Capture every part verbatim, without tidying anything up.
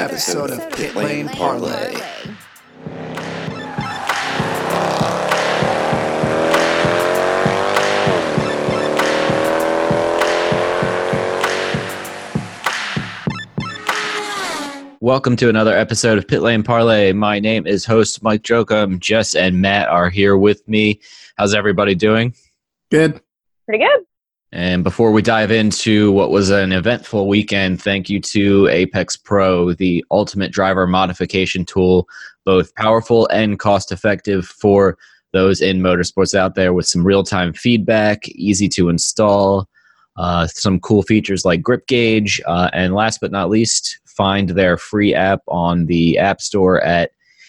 episode of Pit Lane Parlay. Welcome to another episode of Pit Lane Parlay. My name is host Mike Jokum. Jess and Matt are here with me. How's everybody doing? Good. Pretty good. And before we dive into what was an eventful weekend, thank you to Apex Pro, the ultimate driver modification tool, both powerful and cost-effective for those in motorsports out there, with some real-time feedback, easy to install, uh, some cool features like grip gauge, uh, and last but not least, find their free app on the App Store at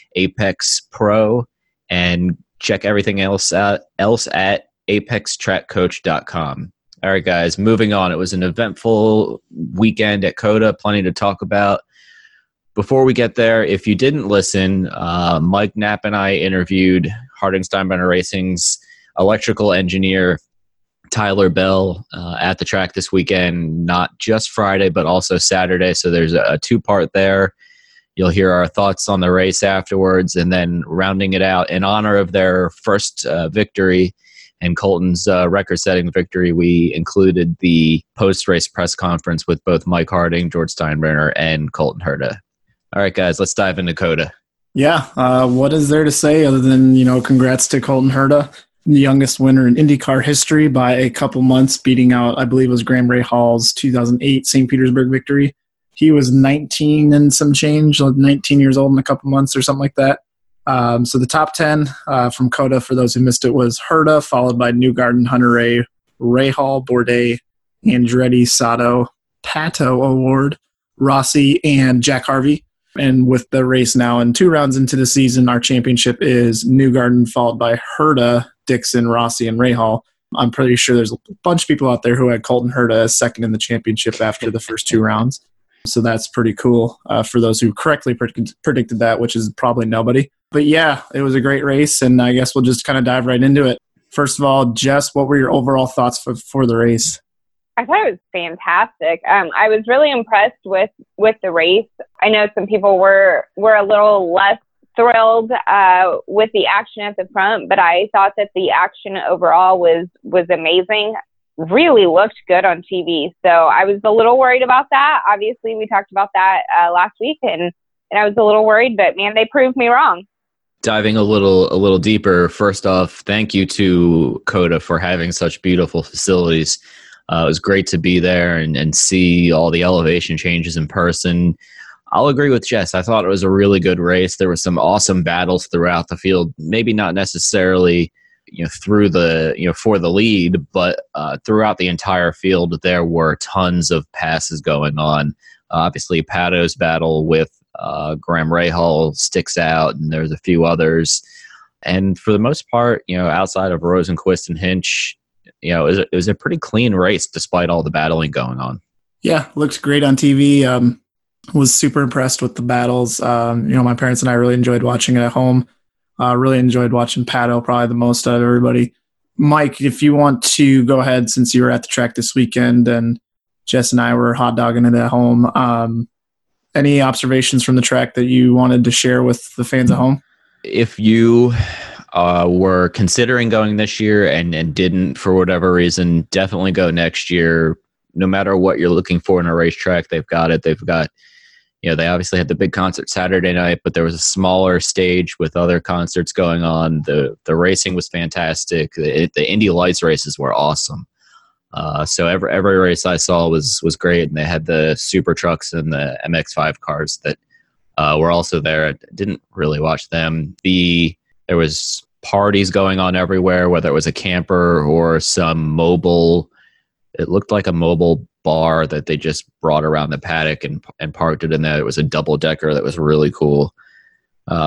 Apex Pro, and check everything else out else at apex track coach dot com. All right, guys, moving on. It was an eventful weekend at COTA, plenty to talk about. Before we get there, if you didn't listen, uh, Mike Knapp and I interviewed Harding Steinbrenner Racing's electrical engineer, Tyler Bell, uh, at the track this weekend, not just Friday, but also Saturday. So there's a, a two-part there. You'll hear our thoughts on the race afterwards, and then rounding it out in honor of their first uh, victory and Colton's uh, record-setting victory, we included the post-race press conference with both Mike Harding, George Steinbrenner, and Colton Herta. All right, guys, let's dive into COTA. Yeah, uh, what is there to say other than, you know, congrats to Colton Herta, the youngest winner in IndyCar history by a couple months, beating out, I believe it was Graham Rahaal's two thousand eight Saint Petersburg victory. He was nineteen and some change, like nineteen years old in a couple months or something like that. Um, so the top ten uh, from COTA, for those who missed it, was Herta, followed by Newgarden, Hunter-Reay, Rahal, Bourdais, Andretti, Sato, Pato Award, Rossi, and Jack Harvey. And with the race now and two rounds into the season, our championship is Newgarden, followed by Herta, Dixon, Rossi, and Rahal. I'm pretty sure there's a bunch of people out there who had Colton Herta as second in the championship after the first two rounds. So that's pretty cool uh, for those who correctly pred- predicted that, which is probably nobody. But yeah, it was a great race, and I guess we'll just kind of dive right into it. First of all, Jess, what were your overall thoughts for, for the race? I thought it was fantastic. Um, I was really impressed with, with the race. I know some people were, were a little less thrilled uh, with the action at the front, but I thought that the action overall was, was amazing. Really looked good on T V. So I was a little worried about that. Obviously, we talked about that uh, last week, and, and I was a little worried, but man, they proved me wrong. Diving a little a little deeper, first off, thank you to COTA for having such beautiful facilities. Uh, it was great to be there and, and see all the elevation changes in person. I'll agree with Jess. I thought it was a really good race. There were some awesome battles throughout the field, maybe not necessarily you know, through the, you know, for the lead, but uh, throughout the entire field, there were tons of passes going on. Uh, obviously, Pato's battle with uh, Graham Rahal sticks out, and there's a few others. And for the most part, you know, outside of Rosenquist and Hinch, you know, it was, a, it was a pretty clean race despite all the battling going on. Yeah, looked great on T V. Um, was super impressed with the battles. Um, you know, my parents and I really enjoyed watching it at home. Uh, really enjoyed watching Pato, probably the most out of everybody. Mike, if you want to go ahead, since you were at the track this weekend and Jess and I were hot dogging it at home, um, any observations from the track that you wanted to share with the fans at home? If you uh, were considering going this year and, and didn't for whatever reason, definitely go next year. No matter what you're looking for in a racetrack, they've got it. They've got You know, they obviously had the big concert Saturday night, but there was a smaller stage with other concerts going on. The the racing was fantastic. The, the Indy Lights races were awesome. Uh, so every every race I saw was was great, and they had the super trucks and the M X five cars that uh, were also there. I didn't really watch them. The there was parties going on everywhere, whether it was a camper or some mobile. It looked like a mobile bar that they just brought around the paddock and and parked it in there. It was a double decker that was really cool. Uh,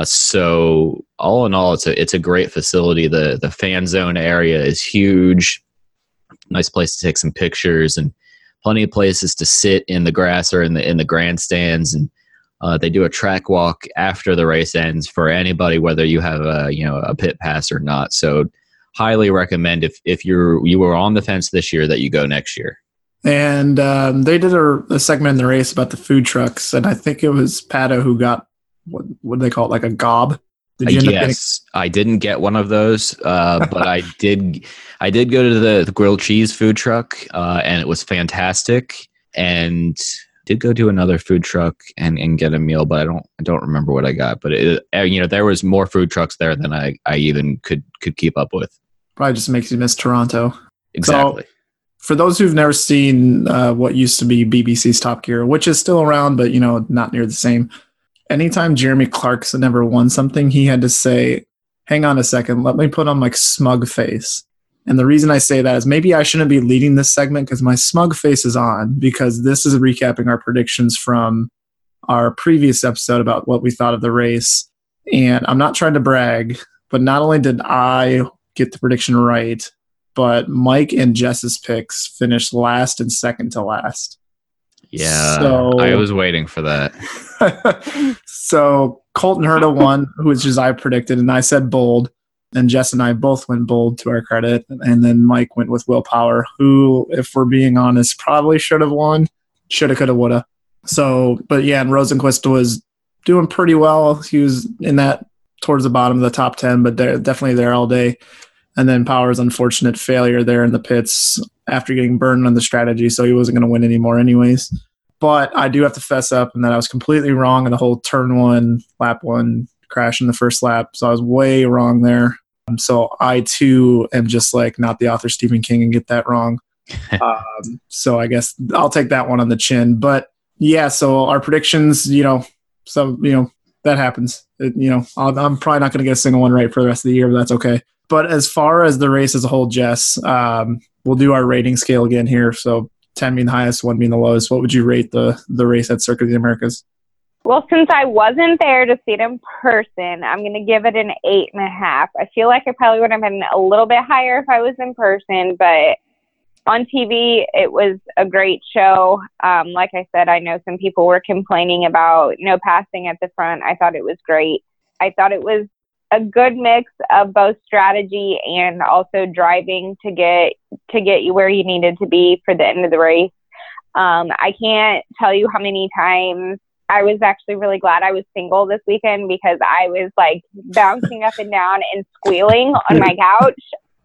so all in all, it's a it's a great facility. The the fan zone area is huge. Nice place to take some pictures and plenty of places to sit in the grass or in the in the grandstands. And uh, they do a track walk after the race ends for anybody, whether you have a you know a pit pass or not. So highly recommend if if you're you were on the fence this year that you go next year. And um, they did a, a segment in the race about the food trucks, and I think it was Pato who got what what do they call it, like a gob. Did you yes, getting- I didn't get one of those, uh, but I did. I did go to the, the grilled cheese food truck, uh, and it was fantastic. And did go to another food truck and, and get a meal, but I don't I don't remember what I got. But it, you know, there was more food trucks there than I, I even could could keep up with. Probably just makes you miss Toronto. Exactly. So, for those who've never seen uh, what used to be B B C's Top Gear, which is still around, but you know, not near the same. Anytime Jeremy Clarkson ever won something, he had to say, hang on a second, let me put on my smug face. And the reason I say that is maybe I shouldn't be leading this segment because my smug face is on, because this is recapping our predictions from our previous episode about what we thought of the race. And I'm not trying to brag, but not only did I get the prediction right, but Mike and Jess's picks finished last and second to last. Yeah, so, I was waiting for that. So Colton Herta won, which is I predicted, and I said bold. And Jess and I both went bold to our credit. And then Mike went with Willpower, who, if we're being honest, probably should have won. Shoulda, coulda, woulda. So, but yeah, and Rosenquist was doing pretty well. He was in that towards the bottom of the top ten, but they're definitely there all day. And then Power's unfortunate failure there in the pits after getting burned on the strategy, so he wasn't going to win anymore anyways. But I do have to fess up in that I was completely wrong in the whole turn one, lap one crash in the first lap. So I was way wrong there. Um, so I, too, am just like not the author Stephen King and get that wrong. um, so I guess I'll take that one on the chin. But, yeah, so our predictions, you know, so, you know, that happens. It, you know, I'll, I'm probably not going to get a single one right for the rest of the year, but that's okay. But as far as the race as a whole, Jess, um, we'll do our rating scale again here. So ten being the highest, one being the lowest. What would you rate the, the race at Circuit of the Americas? Well, since I wasn't there to see it in person, I'm going to give it an eight and a half. I feel like I probably would have been a little bit higher if I was in person, but on T V, it was a great show. Um, like I said, I know some people were complaining about no passing at the front. I thought it was great. I thought it was a good mix of both strategy and also driving to get to get you where you needed to be for the end of the race. Um, I can't tell you how many times I was actually really glad I was single this weekend, because I was like bouncing up and down and squealing on my couch.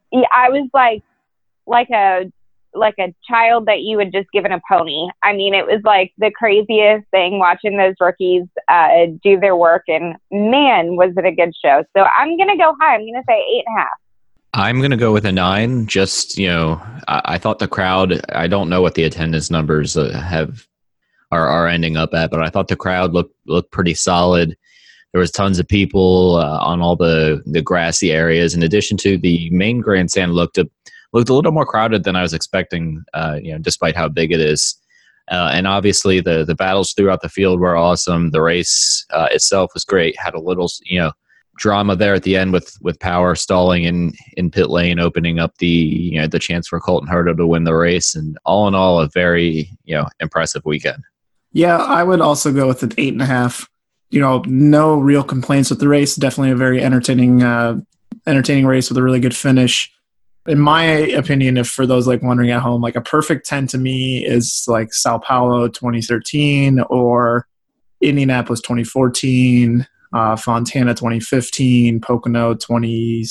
I was like like a like a child that you had just given a pony. I mean, it was like the craziest thing watching those rookies uh, do their work, and man, was it a good show. So I'm going to go high. I'm going to say eight and a half. I'm going to go with a nine. Just, you know, I, I thought the crowd, I don't know what the attendance numbers uh, have are, are ending up at, but I thought the crowd looked, looked pretty solid. There was tons of people uh, on all the, the grassy areas. In addition to the main grandstand looked a, looked a little more crowded than I was expecting, uh, you know, despite how big it is. Uh, and obviously the, the battles throughout the field were awesome. The race uh, itself was great. Had a little, you know, drama there at the end with, with Power stalling in, in pit lane, opening up the, you know, the chance for Colton Herta to win the race. And all in all, a very, you know, impressive weekend. Yeah, I would also go with an eight and a half. You know, no real complaints with the race. Definitely a very entertaining, uh, entertaining race with a really good finish. In my opinion, if for those like wondering at home, like a perfect ten to me is like Sao Paulo twenty thirteen or Indianapolis twenty fourteen, uh, Fontana twenty fifteen, Pocono twenty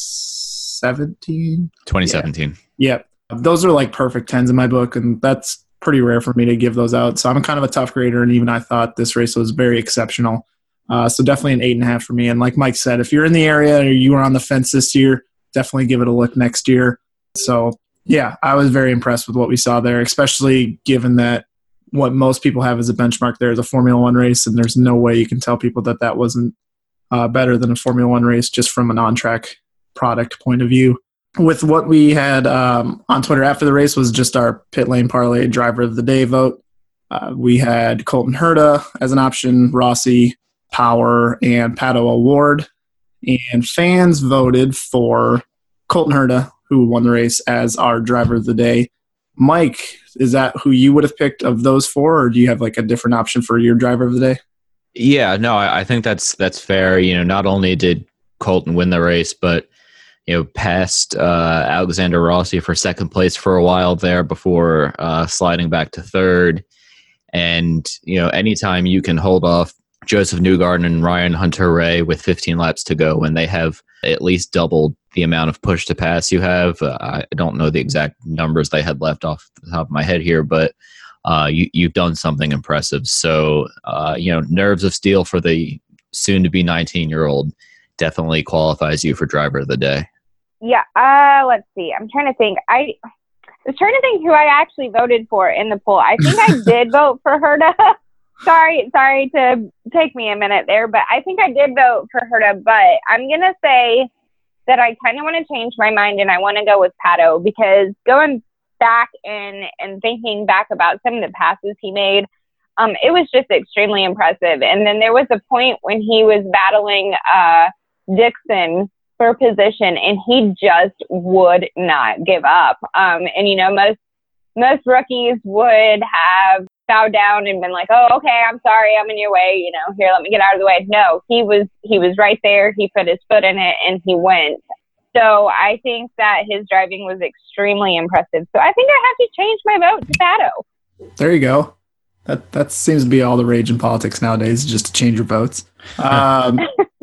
seventeen. twenty seventeen. Yeah. yeah. Those are like perfect tens in my book, and that's pretty rare for me to give those out. So I'm kind of a tough grader, and even I thought this race was very exceptional. Uh, so definitely an eight and a half for me. And like Mike said, if you're in the area or you were on the fence this year, definitely give it a look next year. So, yeah, I was very impressed with what we saw there, especially given that what most people have as a benchmark there is a Formula One race, and there's no way you can tell people that that wasn't uh, better than a Formula One race just from an on-track product point of view. With what we had um, on Twitter after the race was just our pit lane parlay driver of the day vote. Uh, we had Colton Herta as an option, Rossi, Power, and Pato O'Ward. And fans voted for Colton Herta, who won the race, as our driver of the day. Mike, is that who you would have picked of those four, or do you have like a different option for your driver of the day? Yeah, no, I, I think that's that's fair. You know, not only did Colton win the race, but you know, passed uh, Alexander Rossi for second place for a while there before uh, sliding back to third. And, you know, anytime you can hold off Joseph Newgarden and Ryan Hunter-Reay with fifteen laps to go when they have at least doubled the amount of push to pass you have. Uh, I don't know the exact numbers they had left off the top of my head here, but uh, you, you've done something impressive. So, uh, you know, nerves of steel for the soon-to-be nineteen-year-old definitely qualifies you for driver of the day. Yeah, uh, let's see. I'm trying to think. I was trying to think who I actually voted for in the poll. I think I did vote for Herta. sorry, sorry to take me a minute there, but I think I did vote for Herta. But I'm going to say that I kind of want to change my mind and I want to go with Pato, because going back and, and thinking back about some of the passes he made, um, it was just extremely impressive. And then there was a point when he was battling uh, Dixon for position and he just would not give up. Um, and, you know, most most rookies would have bowed down and been like, oh, okay, I'm sorry, I'm in your way. You know, here, let me get out of the way. No, he was he was right there. He put his foot in it and he went. So I think that his driving was extremely impressive. So I think I have to change my vote to Pato. There you go. That that seems to be all the rage in politics nowadays, just to change your votes. Um,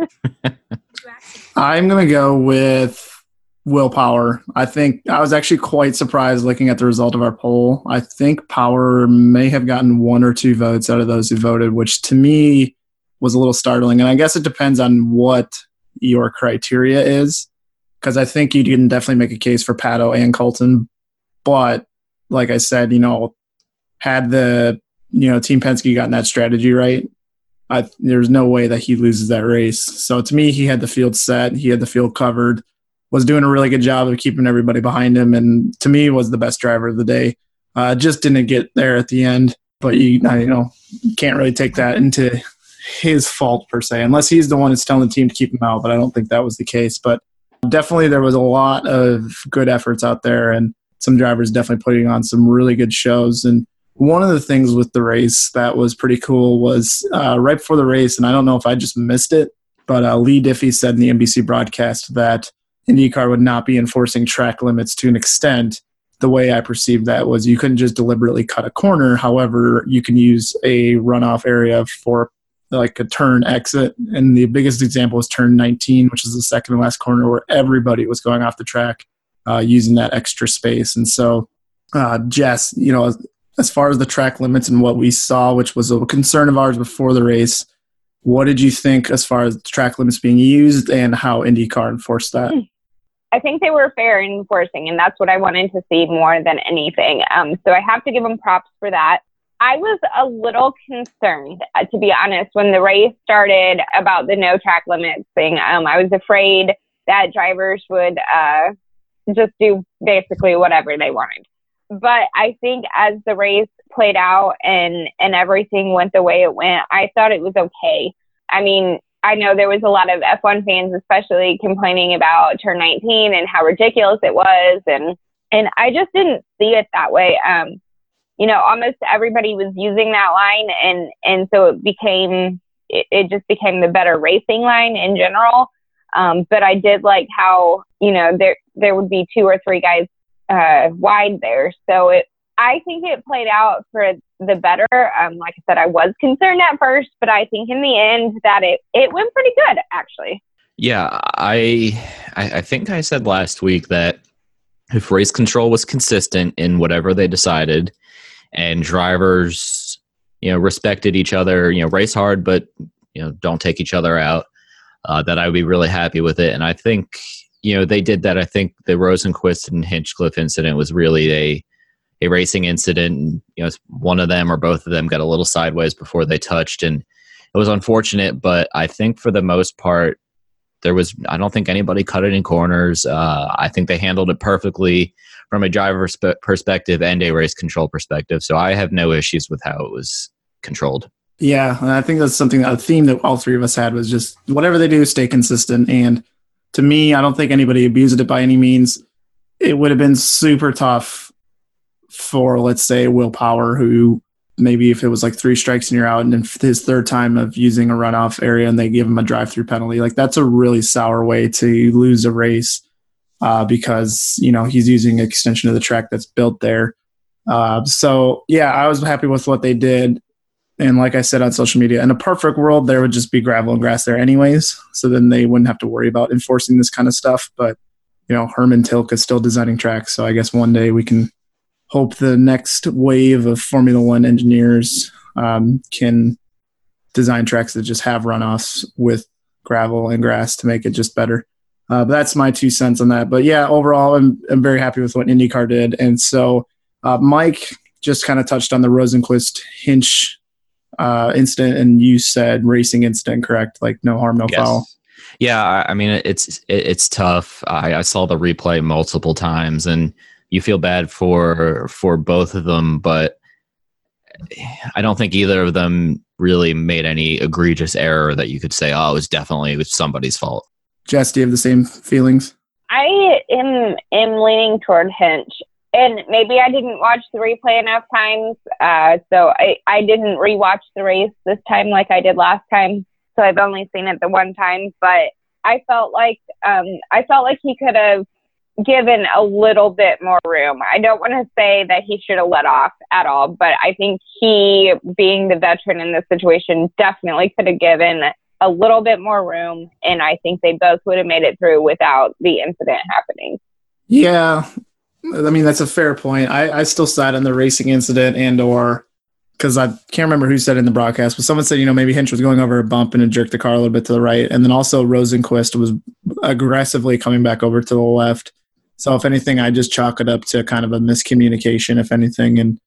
I'm going to go with Will Power. I think I was actually quite surprised looking at the result of our poll. I think Power may have gotten one or two votes out of those who voted, which to me was a little startling. And I guess it depends on what your criteria is, because I think you can definitely make a case for Pato and Colton. But like I said, you know, had the you know Team Penske gotten that strategy right, I, there's no way that he loses that race. So to me, he had the field set. He had the field covered, was doing a really good job of keeping everybody behind him, and to me was the best driver of the day. Uh, just didn't get there at the end, but you, you know, can't really take that into his fault per se, unless he's the one that's telling the team to keep him out, but I don't think that was the case. But definitely there was a lot of good efforts out there, and some drivers definitely putting on some really good shows. And one of the things with the race that was pretty cool was uh, right before the race, and I don't know if I just missed it, but uh, Lee Diffie said in the N B C broadcast that IndyCar would not be enforcing track limits to an extent. The way I perceived that was you couldn't just deliberately cut a corner. However, you can use a runoff area for like a turn exit. And the biggest example was turn nineteen, which is the second to last corner where everybody was going off the track uh, using that extra space. And so, uh, Jess, you know, as far as the track limits and what we saw, which was a concern of ours before the race, what did you think as far as track limits being used and how IndyCar enforced that? I think they were fair in enforcing, and that's what I wanted to see more than anything. Um, so I have to give them props for that. I was a little concerned, uh, to be honest, when the race started about the no track limits thing. Um, I was afraid that drivers would uh, just do basically whatever they wanted. But I think as the race played out and, and everything went the way it went, I thought it was okay. I mean, I know there was a lot of F one fans, especially complaining about turn nineteen and how ridiculous it was. And, and I just didn't see it that way. Um, you know, almost everybody was using that line. And, and so it became, it, it just became the better racing line in general. Um, but I did like how, you know, there, there would be two or three guys uh, wide there. So it, I think it played out for the better. Um, like I said, I was concerned at first, but I think in the end that it, it went pretty good, actually. Yeah, I, I I think I said last week that if race control was consistent in whatever they decided, and drivers, you know, respected each other, you know, race hard, but you know, don't take each other out, uh, that I would be really happy with it. And I think, you know, they did that. I think the Rosenquist and Hinchcliffe incident was really a a racing incident. And, you know, one of them or both of them got a little sideways before they touched, and it was unfortunate. But I think for the most part, there was, I don't think anybody cut it in corners. Uh, I think they handled it perfectly from a driver sp- perspective and a race control perspective. So I have no issues with how it was controlled. Yeah, and I think that's something, a theme that all three of us had was just whatever they do, stay consistent. And to me, I don't think anybody abused it by any means. It would have been super tough for, let's say, Will Power, who maybe if it was like three strikes and you're out, and then his third time of using a runoff area and they give him a drive-through penalty, like that's a really sour way to lose a race. uh, because, you know, he's using an extension of the track that's built there. Uh, so, yeah, I was happy with what they did. And like I said on social media, in a perfect world, there would just be gravel and grass there anyways. So then they wouldn't have to worry about enforcing this kind of stuff. But, you know, Herman Tilke is still designing tracks. So I guess one day we can hope the next wave of Formula One engineers um, can design tracks that just have runoffs with gravel and grass to make it just better. Uh, but that's my two cents on that. But yeah, overall, I'm, I'm very happy with what IndyCar did. And so uh, Mike just kind of touched on the Rosenqvist Hinch uh, incident, and you said racing incident, correct? Like no harm, no Yes. foul. Yeah, I I mean it's it, it's tough. I, I saw the replay multiple times, and you feel bad for for both of them, but I don't think either of them really made any egregious error that you could say, oh, it was definitely it was somebody's fault. Jess, do you have the same feelings? I am am leaning toward Hinch, and maybe I didn't watch the replay enough times, uh, so I, I didn't rewatch the race this time like I did last time. So I've only seen it the one time, but I felt like um, I felt like he could have given a little bit more room. I don't want to say that he should have let off at all, but I think he, being the veteran in this situation, definitely could have given a little bit more room, and I think they both would have made it through without the incident happening. Yeah, I mean, that's a fair point. I, I still side on the racing incident and or because I can't remember who said it in the broadcast, but someone said, you know, maybe Hinch was going over a bump and it jerked the car a little bit to the right. And then also Rosenqvist was aggressively coming back over to the left. So if anything, I just chalk it up to kind of a miscommunication, if anything. And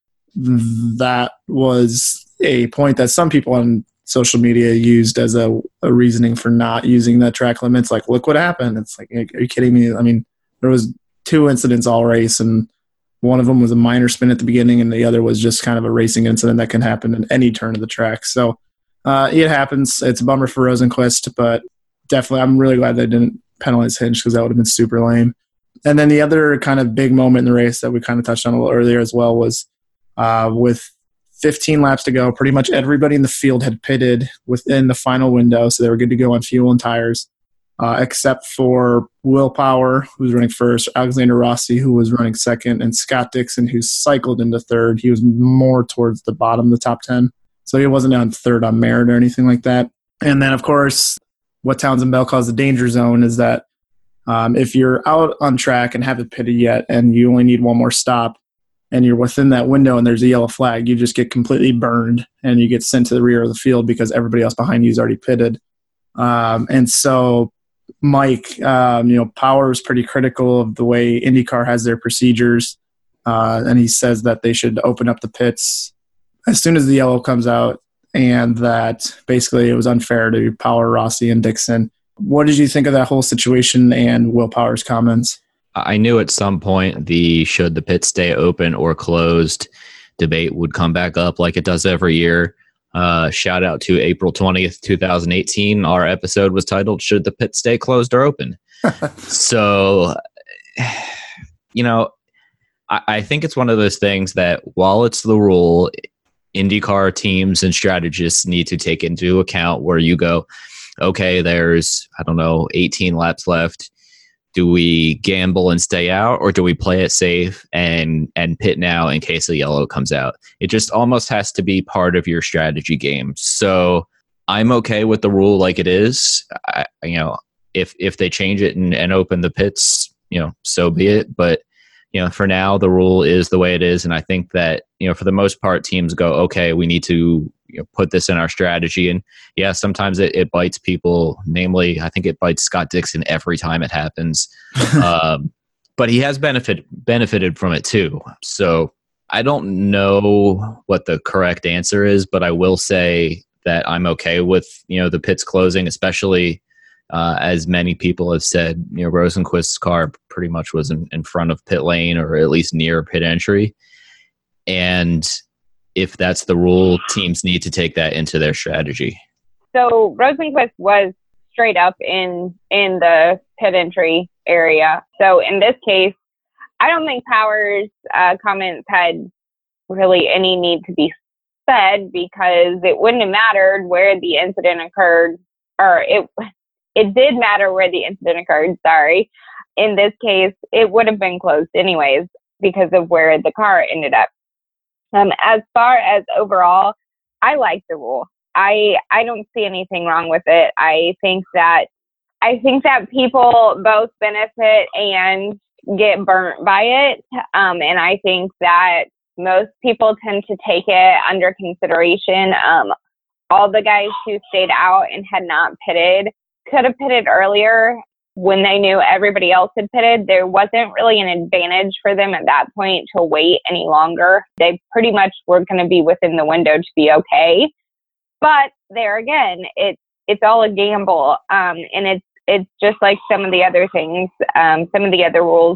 that was a point that some people on social media used as a, a reasoning for not using the track limits. Like, look what happened. It's like, are you kidding me? I mean, there was two incidents all race, and one of them was a minor spin at the beginning, and the other was just kind of a racing incident that can happen in any turn of the track. So uh, it happens. It's a bummer for Rosenqvist, but definitely I'm really glad they didn't penalize Hinch because that would have been super lame. And then the other kind of big moment in the race that we kind of touched on a little earlier as well was uh, with fifteen laps to go, pretty much everybody in the field had pitted within the final window, so they were good to go on fuel and tires. Uh, except for Will Power, who was running first, Alexander Rossi, who was running second, and Scott Dixon, who cycled into third. He was more towards the bottom of the top ten, so he wasn't on third on merit or anything like that. And then, of course, what Townsend Bell calls the danger zone is that um, if you're out on track and haven't pitted yet and you only need one more stop and you're within that window and there's a yellow flag, you just get completely burned and you get sent to the rear of the field because everybody else behind you is already pitted. Um, and so Mike, um, you know, Power is pretty critical of the way IndyCar has their procedures, uh, and he says that they should open up the pits as soon as the yellow comes out, and that basically it was unfair to Power, Rossi, and Dixon. What did you think of that whole situation and Will Power's comments? I knew at some point the should the pit stay open or closed debate would come back up like it does every year. Uh, shout out to April twentieth, twenty eighteen. Our episode was titled, Should the Pit Stay Closed or Open? So, you know, I, I think it's one of those things that while it's the rule, IndyCar teams and strategists need to take into account where you go, okay, there's, I don't know, eighteen laps left. Do we gamble and stay out, or do we play it safe and and pit now in case the yellow comes out? It just almost has to be part of your strategy game. So I'm okay with the rule like it is. I, you know, if if they change it and, and open the pits, you know, so be it. But you know, for now, the rule is the way it is, and I think that you know, for the most part, teams go, okay, we need to you know, put this in our strategy. And yeah, sometimes it, it bites people. Namely, I think it bites Scott Dixon every time it happens. um, but he has benefit benefited from it too. So I don't know what the correct answer is, but I will say that I'm okay with you know the pits closing, especially uh, as many people have said. You know, Rosenqvist's car pretty much was in, in front of pit lane, or at least near pit entry, and if that's the rule, teams need to take that into their strategy. So Rosenqvist was straight up in in the pit entry area. So in this case, I don't think Power's uh, comments had really any need to be said, because it wouldn't have mattered where the incident occurred, or it it did matter where the incident occurred, sorry, in this case, it would have been closed anyways because of where the car ended up. Um, as far as overall, I like the rule. I I don't see anything wrong with it. I think that I think that people both benefit and get burnt by it. Um, and I think that most people tend to take it under consideration. Um, all the guys who stayed out and had not pitted could have pitted earlier when they knew everybody else had pitted. There wasn't really an advantage for them at that point to wait any longer. They pretty much were going to be within the window to be okay. But there again, it's it's all a gamble, um, and it's it's just like some of the other things, um, some of the other rules,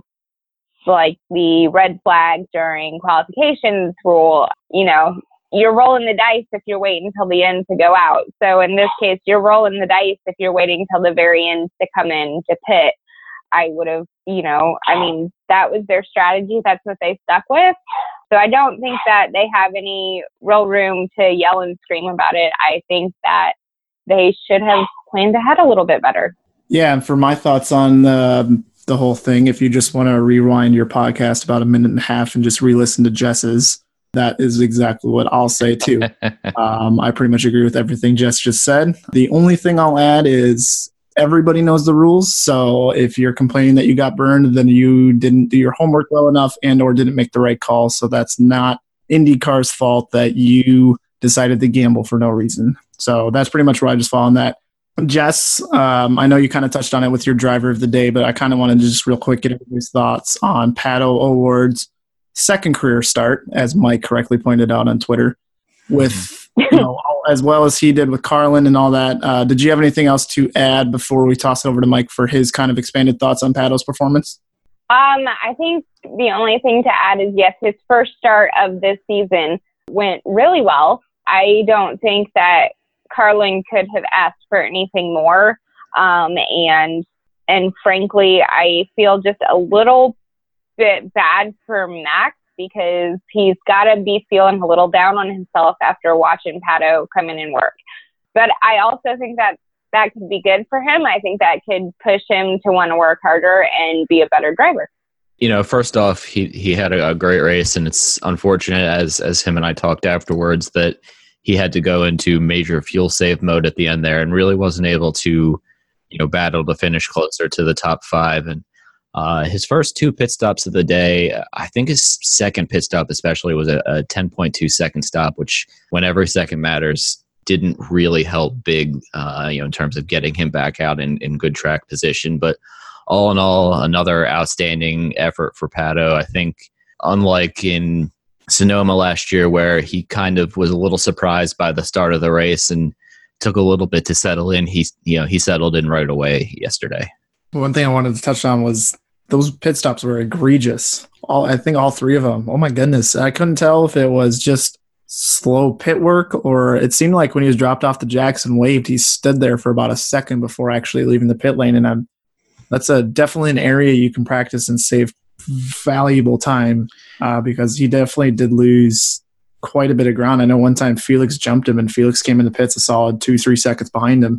like the red flag during qualifications rule. You know, you're rolling the dice if you're waiting until the end to go out. So in this case, you're rolling the dice if you're waiting until the very end to come in to pit. I would have, you know, I mean, that was their strategy. That's what they stuck with. So I don't think that they have any real room to yell and scream about it. I think that they should have planned ahead a little bit better. Yeah, and for my thoughts on the, the whole thing, if you just want to rewind your podcast about a minute and a half and just re-listen to Jess's, that is exactly what I'll say too. um, I pretty much agree with everything Jess just said. The only thing I'll add is everybody knows the rules. So if you're complaining that you got burned, then you didn't do your homework well enough and or didn't make the right call. So that's not IndyCar's fault that you decided to gamble for no reason. So that's pretty much where I just fall on that. Jess, um, I know you kind of touched on it with your driver of the day, but I kind of wanted to just real quick get everybody's thoughts on Pato O'Ward's second career start, as Mike correctly pointed out on Twitter, with, you know, as well as he did with Carlin and all that. Uh, did you have anything else to add before we toss it over to Mike for his kind of expanded thoughts on Pato's performance? Um, I think the only thing to add is, yes, his first start of this season went really well. I don't think that Carlin could have asked for anything more. Um, and, and frankly, I feel just a little bit bad for Max because he's got to be feeling a little down on himself after watching Pato come in and work. But I also think that that could be good for him. I think that could push him to want to work harder and be a better driver. You know, first off, he he had a, a great race, and it's unfortunate, as as him and I talked afterwards, that he had to go into major fuel save mode at the end there and really wasn't able to, you know, battle to finish closer to the top five. And uh, his first two pit stops of the day, I think his second pit stop especially was a, a ten point two second stop, which when every second matters, didn't really help big, uh, you know, in terms of getting him back out in, in good track position. But all in all, another outstanding effort for Pato. I think unlike in Sonoma last year, where he kind of was a little surprised by the start of the race and took a little bit to settle in, he, you know, he settled in right away yesterday. One thing I wanted to touch on was those pit stops were egregious. All I think all three of them. Oh my goodness. I couldn't tell if it was just slow pit work or it seemed like when he was dropped off the jacks and waved, he stood there for about a second before actually leaving the pit lane. And I'm, that's a definitely an area you can practice and save valuable time uh, because he definitely did lose quite a bit of ground. I know one time Felix jumped him and Felix came in the pits a solid two, three seconds behind him.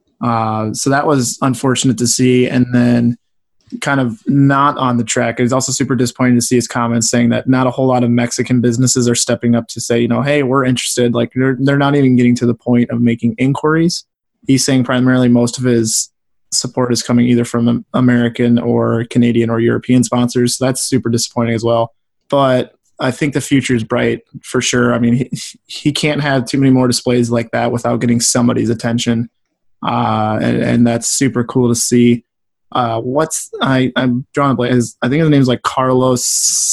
Uh, so that was unfortunate to see. And then kind of not on the track. It's also super disappointing to see his comments saying that not a whole lot of Mexican businesses are stepping up to say, you know, hey, we're interested. Like they're, they're not even getting to the point of making inquiries. He's saying primarily most of his support is coming either from American or Canadian or European sponsors. So that's super disappointing as well. But I think the future is bright for sure. I mean, he, he can't have too many more displays like that without getting somebody's attention. Uh, and, and that's super cool to see. Uh, what's I, I'm drawing a blank. His, I think his name's like Carlos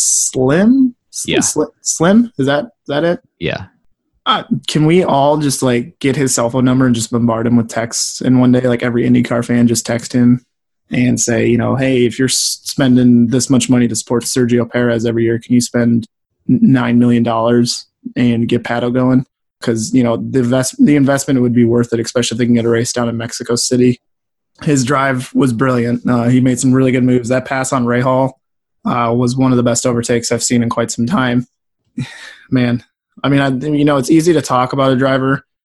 Slim. Yeah. Slim, Slim? Is that is that it? Yeah. Uh, can we all just like get his cell phone number and just bombard him with texts? And one day, like every IndyCar fan, just text him and say, you know, hey, if you're spending this much money to support Sergio Perez every year, can you spend nine million dollars and get Pato going? Because you know the invest the investment would be worth it, especially if they can get a race down in Mexico City. His drive was brilliant. Uh, he made some really good moves. That pass on Rahal uh, was one of the best overtakes I've seen in quite some time. Man, I mean, I, you know, it's easy to talk about a driver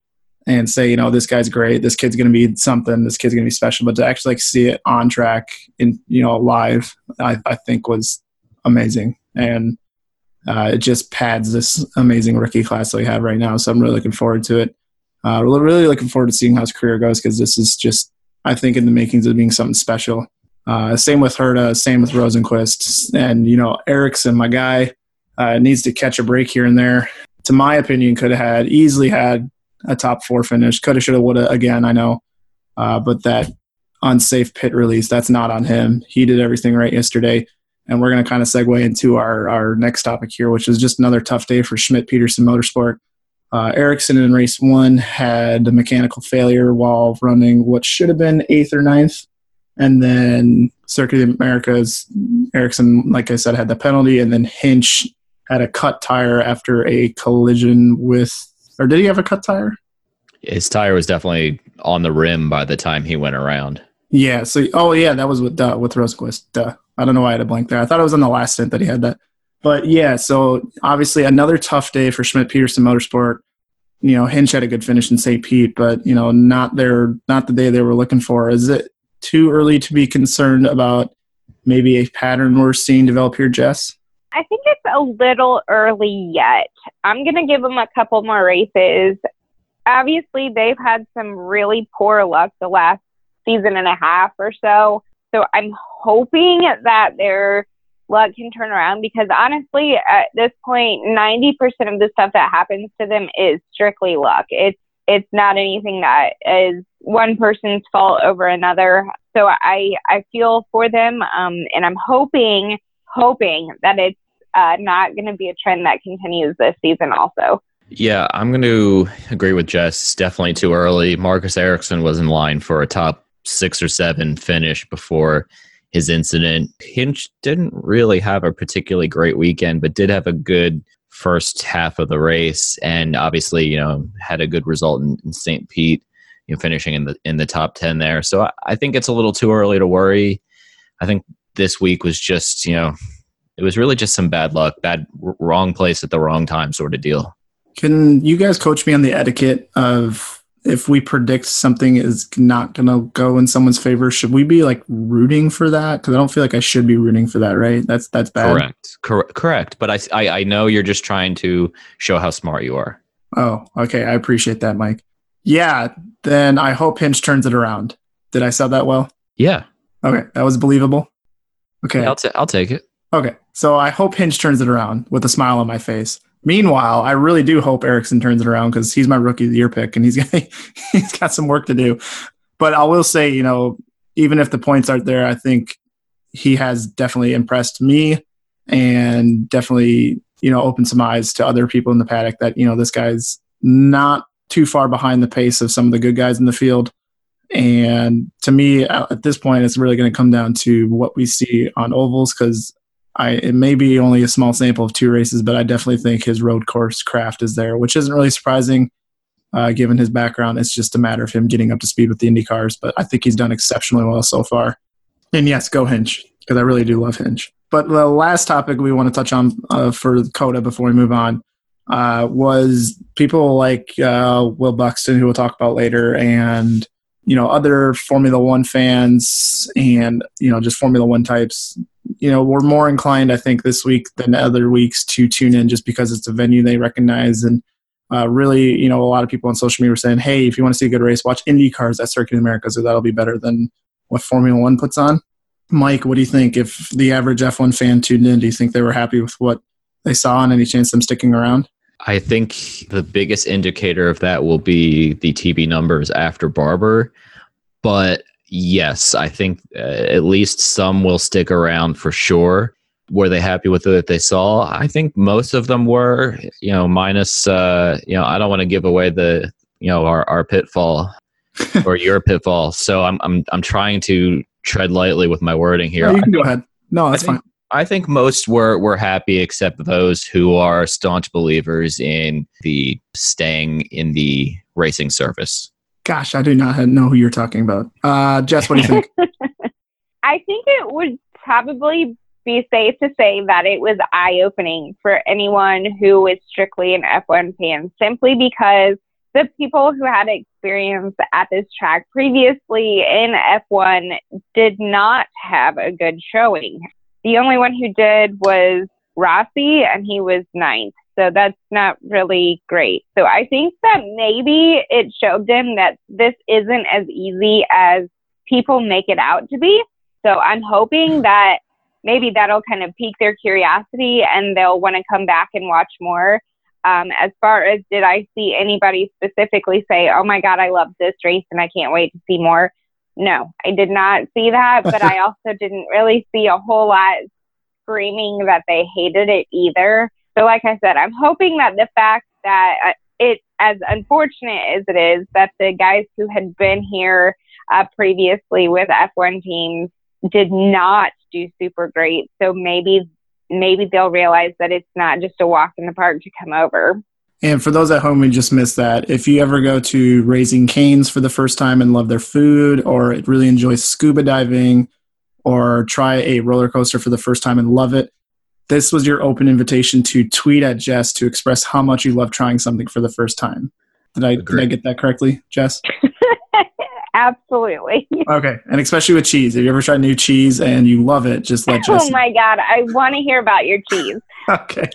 and say, you know, this guy's great, this kid's going to be something, this kid's going to be special, but to actually like see it on track in, you know, live, I, I think was amazing. And uh, it just pads this amazing rookie class that we have right now. So I'm really looking forward to it. Uh, really looking forward to seeing how his career goes, because this is just, I think, in the makings of being something special. Uh, same with Herta, same with Rosenquist. And, you know, Ericsson, my guy, uh, needs to catch a break here and there. To my opinion, could have had, easily had a top four finish. Could have, should have, would have, again, I know. Uh, but that unsafe pit release, that's not on him. He did everything right yesterday. And we're going to kind of segue into our, our next topic here, which is just another tough day for Schmidt-Peterson Motorsport. Uh, Ericsson in race one had a mechanical failure while running what should have been eighth or ninth. And then Circuit of the Americas, Ericsson, like I said, had the penalty. And then Hinch had a cut tire after a collision with, or did he have a cut tire? His tire was definitely on the rim by the time he went around. Yeah. So, oh yeah, that was with, uh, with Rosenquist. Duh. I don't know why I had a blank there. I thought it was on the last stint that he had that. But yeah, so obviously another tough day for Schmidt-Peterson Motorsport. You know, Hinch had a good finish in Saint Pete, but, you know, not their, not the day they were looking for. Is it too early to be concerned about maybe a pattern we're seeing develop here, Jess? I think it's a little early yet. I'm going to give them a couple more races. Obviously, they've had some really poor luck the last season and a half or so. So I'm hoping that their luck can turn around, because honestly, at this point, ninety percent of the stuff that happens to them is strictly luck. It's it's not anything that is one person's fault over another. So I I feel for them, um, and I'm hoping hoping that it's uh, not going to be a trend that continues this season also. Yeah, I'm going to agree with Jess. It's definitely too early. Marcus Ericsson was in line for a top six or seven finish before his incident. Hinch didn't really have a particularly great weekend, but did have a good first half of the race, and obviously, you know, had a good result in, in Saint Pete, you know, finishing in the in the top ten there. So I, I think it's a little too early to worry. I think this week was just, you know, it was really just some bad luck, bad wrong place at the wrong time sort of deal. Can you guys coach me on the etiquette of, if we predict something is not going to go in someone's favor, should we be like rooting for that? Because I don't feel like I should be rooting for that, right? That's that's bad. Correct. Cor- correct. But I, I, I know you're just trying to show how smart you are. Oh, okay. I appreciate that, Mike. Yeah, then I hope Hinch turns it around. Did I sell that well? Yeah. Okay, that was believable. Okay. Yeah, I'll, t- I'll take it. Okay, so I hope Hinch turns it around with a smile on my face. Meanwhile, I really do hope Ericsson turns it around, because he's my rookie of the year pick, and he's got, he's got some work to do. But I will say, you know, even if the points aren't there, I think he has definitely impressed me, and definitely, you know, opened some eyes to other people in the paddock that, you know, this guy's not too far behind the pace of some of the good guys in the field. And to me, at this point, it's really going to come down to what we see on ovals, because I, it may be only a small sample of two races, but I definitely think his road course craft is there, which isn't really surprising uh, given his background. It's just a matter of him getting up to speed with the Indy cars, but I think he's done exceptionally well so far. And yes, go Hinch, because I really do love Hinch. But the last topic we want to touch on uh, for COTA before we move on uh, was people like uh, Will Buxton, who we'll talk about later, and you know, other Formula One fans and, you know, just Formula One types. You know, we're more inclined, I think, this week than other weeks to tune in, just because it's a venue they recognize. And uh, really, you know, a lot of people on social media were saying, hey, if you want to see a good race, watch Indy cars at Circuit of the Americas, so that'll be better than what Formula One puts on. Mike, what do you think? If the average F one fan tuned in, do you think they were happy with what they saw and any chance of them sticking around? I think the biggest indicator of that will be the T V numbers after Barber. But yes, I think uh, at least some will stick around for sure. Were they happy with what they saw? I think most of them were, you know, minus, uh, you know, I don't want to give away the, you know, our, our pitfall or your pitfall. So I'm, I'm, I'm trying to tread lightly with my wording here. No, you can go ahead. No, that's I think, fine. I think most were, were happy, except those who are staunch believers in the staying in the racing service. Gosh, I do not know who you're talking about. Uh, Jess, what do you think? I think it would probably be safe to say that it was eye-opening for anyone who is strictly an F one fan, simply because the people who had experience at this track previously in F one did not have a good showing. The only one who did was Rossi, and he was ninth. So that's not really great. So I think that maybe it showed them that this isn't as easy as people make it out to be. So I'm hoping that maybe that'll kind of pique their curiosity and they'll want to come back and watch more. Um, as far as did I see anybody specifically say, oh my God, I love this race and I can't wait to see more? No, I did not see that, but I also didn't really see a whole lot screaming that they hated it either. So like I said, I'm hoping that the fact that uh, it, as unfortunate as it is, that the guys who had been here uh, previously with F one teams did not do super great. So maybe maybe they'll realize that it's not just a walk in the park to come over. And for those at home who just missed that, if you ever go to Raising Cane's for the first time and love their food, or really enjoy scuba diving, or try a roller coaster for the first time and love it, this was your open invitation to tweet at Jess to express how much you love trying something for the first time. Did I, did I get that correctly, Jess? Absolutely. Okay. And especially with cheese. If you ever tried new cheese and you love it, just let Jess Oh my God. I want to hear about your cheese. Okay.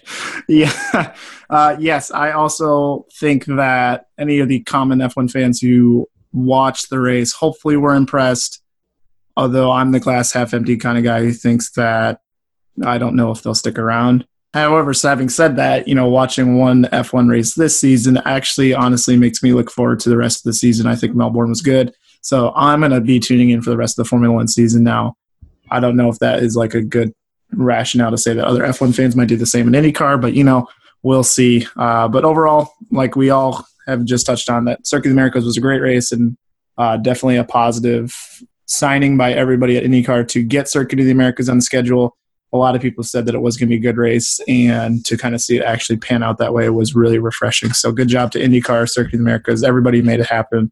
Yeah. Uh, yes. I also think that any of the common F one fans who watched the race hopefully were impressed. Although I'm the glass half empty kind of guy who thinks that I don't know if they'll stick around. However, so having said that, you know, watching one F one race this season actually honestly makes me look forward to the rest of the season. I think Melbourne was good. So I'm going to be tuning in for the rest of the Formula One season now. I don't know if that is like a good rationale to say that other F one fans might do the same in IndyCar, but, you know, we'll see. Uh, but overall, like we all have just touched on, that Circuit of the Americas was a great race and uh, definitely a positive signing by everybody at IndyCar to get Circuit of the Americas on the schedule. A lot of people said that it was going to be a good race, and to kind of see it actually pan out that way was really refreshing. So good job to IndyCar, Circuit of the Americas. Everybody made it happen.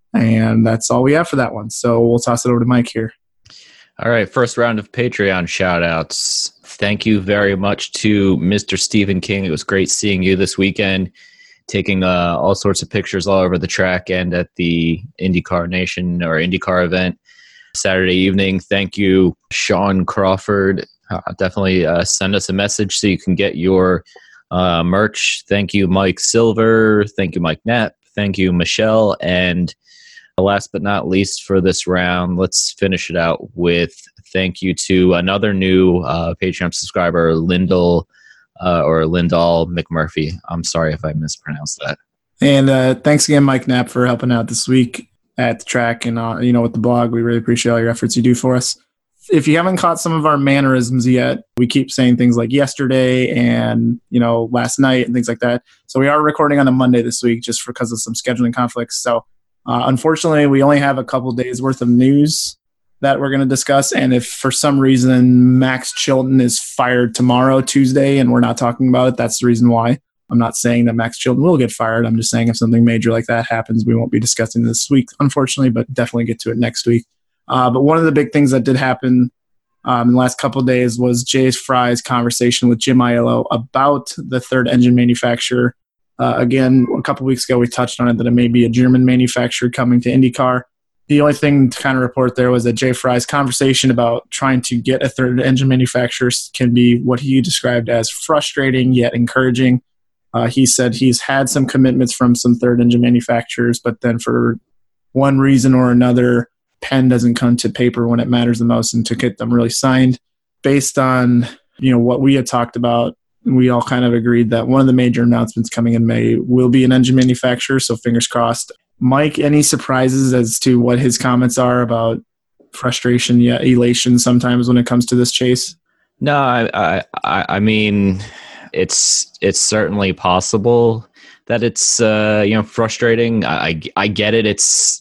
And that's all we have for that one. So we'll toss it over to Mike here. All right, first round of Patreon shout-outs. Thank you very much to Mister Stephen King. It was great seeing you this weekend, taking uh, all sorts of pictures all over the track and at the IndyCar Nation or IndyCar event Saturday evening. Thank you, Sean Crawford. Uh, definitely uh, send us a message so you can get your uh, merch. Thank you, Mike Silver. Thank you, Mike Knapp. Thank you, Michelle. And last but not least for this round, let's finish it out with thank you to another new uh, Patreon subscriber, Lyndall uh, or Lindahl McMurphy. I'm sorry if I mispronounced that. And uh, thanks again, Mike Knapp, for helping out this week at the track and uh, you know, with the blog. We really appreciate all your efforts you do for us. If you haven't caught some of our mannerisms yet, we keep saying things like yesterday and, you know, last night and things like that. So we are recording on a Monday this week just because of some scheduling conflicts. So uh, unfortunately, we only have a couple days worth of news that we're going to discuss. And if for some reason Max Chilton is fired tomorrow, Tuesday, and we're not talking about it, that's the reason why. I'm not saying that Max Chilton will get fired. I'm just saying if something major like that happens, we won't be discussing this week, unfortunately, but definitely get to it next week. Uh, but one of the big things that did happen um, in the last couple of days was Jay Fry's conversation with Jim Aiello about the third engine manufacturer. Uh, again, a couple of weeks ago, we touched on it that it may be a German manufacturer coming to IndyCar. The only thing to kind of report there was that Jay Fry's conversation about trying to get a third engine manufacturer can be what he described as frustrating yet encouraging. Uh, he said he's had some commitments from some third engine manufacturers, but then for one reason or another, pen doesn't come to paper when it matters the most, and to get them really signed. Based on, you know, what we had talked about, we all kind of agreed that one of the major announcements coming in May will be an engine manufacturer, so fingers crossed. Mike, any surprises as to what his comments are about frustration yet elation sometimes when it comes to this chase? No, I, I, I mean, it's it's certainly possible that it's uh, you know, frustrating. I, I get it. It's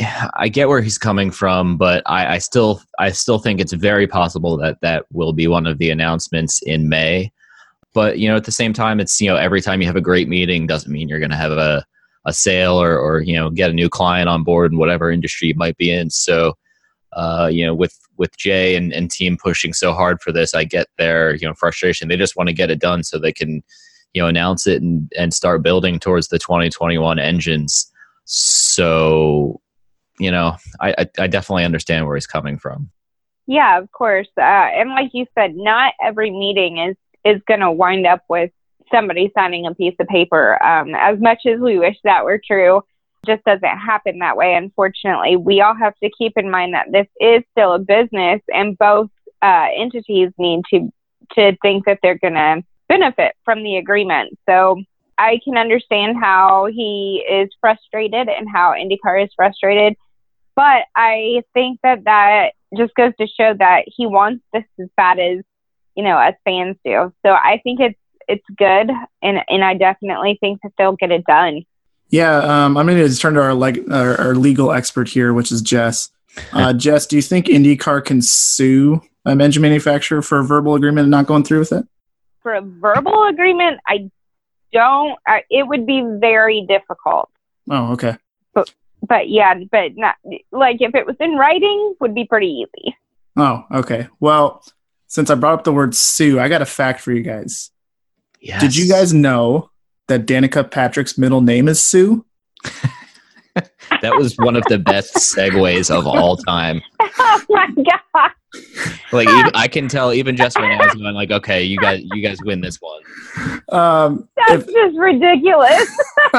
I get where he's coming from, but I, I still I still think it's very possible that that will be one of the announcements in May. But, you know, at the same time, it's, you know, every time you have a great meeting doesn't mean you're going to have a, a sale or, or, you know, get a new client on board in whatever industry you might be in. So, uh, you know, with, with Jay and, and team pushing so hard for this, I get their, you know, frustration. They just want to get it done so they can you know, announce it and, and start building towards the twenty twenty-one engines. So, you know, I, I, I definitely understand where he's coming from. Yeah, of course. Uh, and like you said, not every meeting is, is going to wind up with somebody signing a piece of paper. Um, as much as we wish that were true, just doesn't happen that way. Unfortunately, we all have to keep in mind that this is still a business, and both uh, entities need to to think that they're going to benefit from the agreement. So I can understand how he is frustrated and how IndyCar is frustrated, but I think that that just goes to show that he wants this as bad as, you know, as fans do. So I think it's it's good, and and I definitely think that they'll get it done. Yeah, um, I'm going to turn to our, leg- our, our legal expert here, which is Jess. Uh, Jess, do you think IndyCar can sue an engine manufacturer for a verbal agreement and not going through with it? For a verbal agreement, I don't. I, it would be very difficult. Oh, okay. But, but yeah, but not like if it was in writing, would be pretty easy. Oh, okay. Well, since I brought up the word sue, I got a fact for you guys. Yes. Did you guys know that Danica Patrick's middle name is Sue? That was one of the best segues of all time. Oh my god! Like even, I can tell, even just right now, is going like, okay, you guys, you guys win this one. Um, That's if, just ridiculous.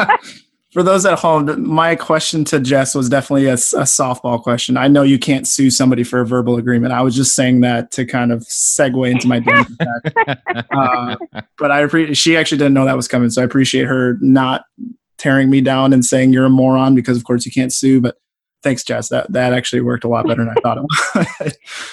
For those at home, my question to Jess was definitely a, a softball question. I know you can't sue somebody for a verbal agreement. I was just saying that to kind of segue into my fact. Uh, but I appreciate she actually didn't know that was coming, so I appreciate her not tearing me down and saying you're a moron because, of course, you can't sue. But thanks, Jess. That that actually worked a lot better than I thought it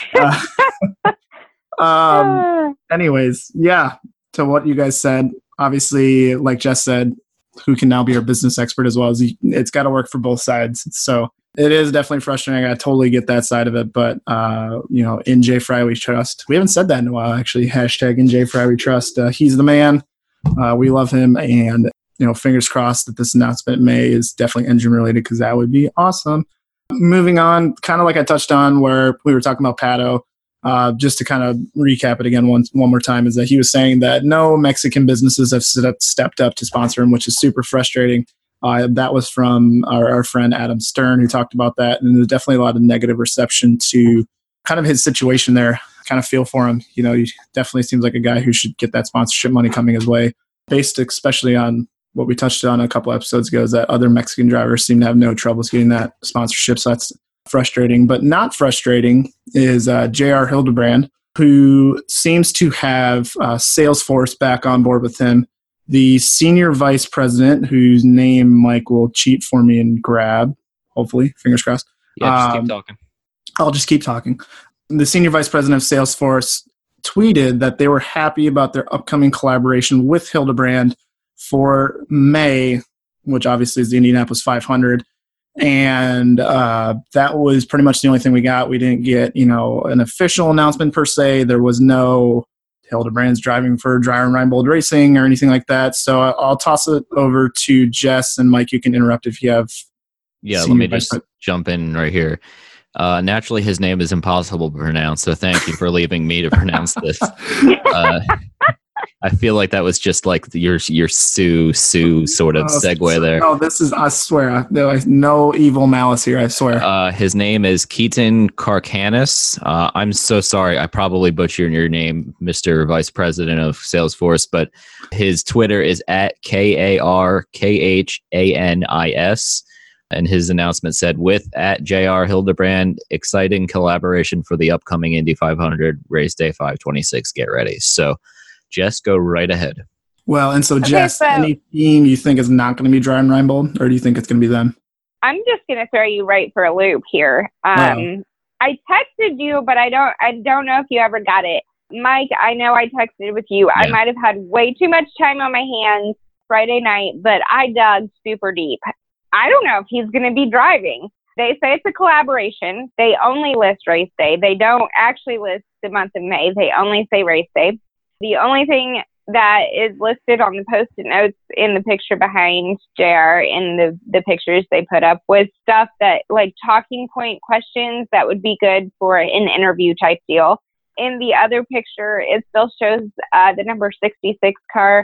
would. uh, um, anyways, yeah. To what you guys said, obviously, like Jess said, who can now be our business expert as well as he, it's got to work for both sides. So it is definitely frustrating. I totally get that side of it, but uh, you know, in Jay Fry we trust. We haven't said that in a while, actually. Hashtag in Jay Fry we trust. Uh, he's the man. Uh, we love him, and you know, fingers crossed that this announcement in May is definitely engine related because that would be awesome. Moving on, kind of like I touched on where we were talking about Pato. Uh, just to kind of recap it again one, one more time, is that he was saying that no Mexican businesses have set up, stepped up to sponsor him, which is super frustrating. Uh, that was from our, our friend Adam Stern, who talked about that. And there's definitely a lot of negative reception to kind of his situation there. Kind of feel for him. You know, he definitely seems like a guy who should get that sponsorship money coming his way, based especially on what we touched on a couple episodes ago, is that other Mexican drivers seem to have no troubles getting that sponsorship. So that's frustrating. But not frustrating is uh, J R Hildebrand, who seems to have uh, Salesforce back on board with him. The senior vice president, whose name Mike will cheat for me and grab, hopefully, fingers crossed. Yeah, just um, keep talking. I'll just keep talking. The senior vice president of Salesforce tweeted that they were happy about their upcoming collaboration with Hildebrand for May, which obviously is the Indianapolis five hundred. And uh, that was pretty much the only thing we got. We didn't get, you know, an official announcement per se. There was no Hildebrand's driving for Dreyer and Reinbold Racing or anything like that. So I'll toss it over to Jess, and Mike, you can interrupt if you have. Yeah, let me just jump in right here. Uh, naturally, his name is impossible to pronounce, so thank you for leaving me to pronounce this. Uh, I feel like that was just like your your Sue Sue sort of oh, segue there. No, this is, I swear, there is no evil malice here, I swear. Uh, his name is Keaton Karkanis. Uh, I'm so sorry. I probably butchered your name, Mister Vice President of Salesforce, but his Twitter is at K A R K H A N I S. And his announcement said, with at J R Hildebrand, exciting collaboration for the upcoming Indy five hundred race day five twenty-six. Get ready. So Jess, go right ahead. Well, and so Okay, Jess, so- any team you think is not going to be Dreyer and Reinbold, or do you think it's going to be them? I'm just gonna throw you right for a loop here. Um, Uh-oh. I texted you, but I don't. I don't know if you ever got it, Mike. I know I texted with you. I Yeah. might have had way too much time on my hands Friday night, but I dug super deep. I don't know if he's gonna be driving. They say it's a collaboration. They only list race day. They don't actually list the month of May. They only say race day. The only thing that is listed on the post-it notes in the picture behind J R in the, the pictures they put up was stuff that, like, talking point questions that would be good for an interview type deal. In the other picture, it still shows uh, the number sixty-six car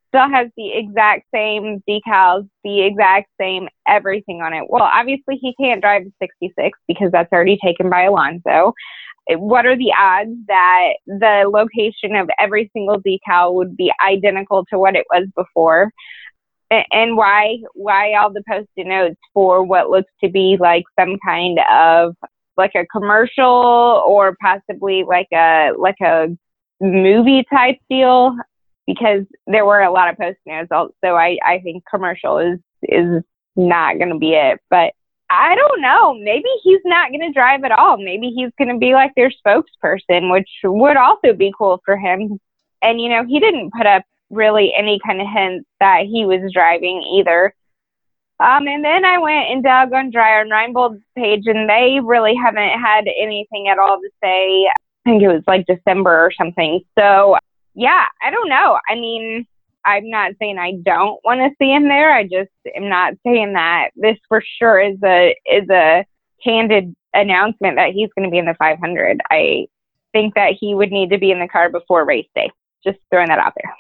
still has the exact same decals, the exact same everything on it. Well, obviously he can't drive a sixty-six because that's already taken by Alonso. What are the odds that the location of every single decal would be identical to what it was before? And why why all the post-it notes for what looks to be like some kind of like a commercial or possibly like a like a movie type deal? Because there were a lot of post-it notes, so I, I think commercial is is not going to be it. But I don't know. Maybe he's not going to drive at all. Maybe he's going to be like their spokesperson, which would also be cool for him. And, you know, he didn't put up really any kind of hints that he was driving either. Um, and then I went and dug on Dreyer and Reinbold's page, and they really haven't had anything at all to say. I think it was like December or something. So, yeah, I don't know. I mean, I'm not saying I don't want to see him there. I just am not saying that this for sure is a is a candid announcement that he's going to be in the five hundred. I think that he would need to be in the car before race day. Just throwing that out there.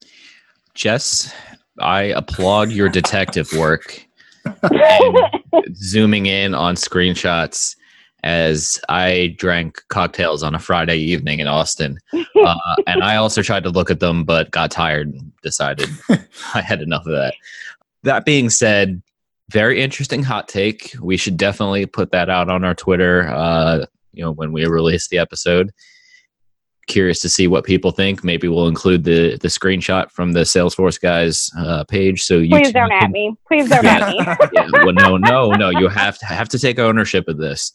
Jess, I applaud your detective work and zooming in on screenshots as I drank cocktails on a Friday evening in Austin. Uh, and I also tried to look at them, but got tired and decided I had enough of that. That being said, very interesting hot take. We should definitely put that out on our Twitter, uh, you know, when we release the episode. Curious to see what people think. Maybe we'll include the the screenshot from the Salesforce guys uh, page. So you please don't can, at me. Please don't yeah, at me. yeah, well, no, no, no. You have to have to take ownership of this.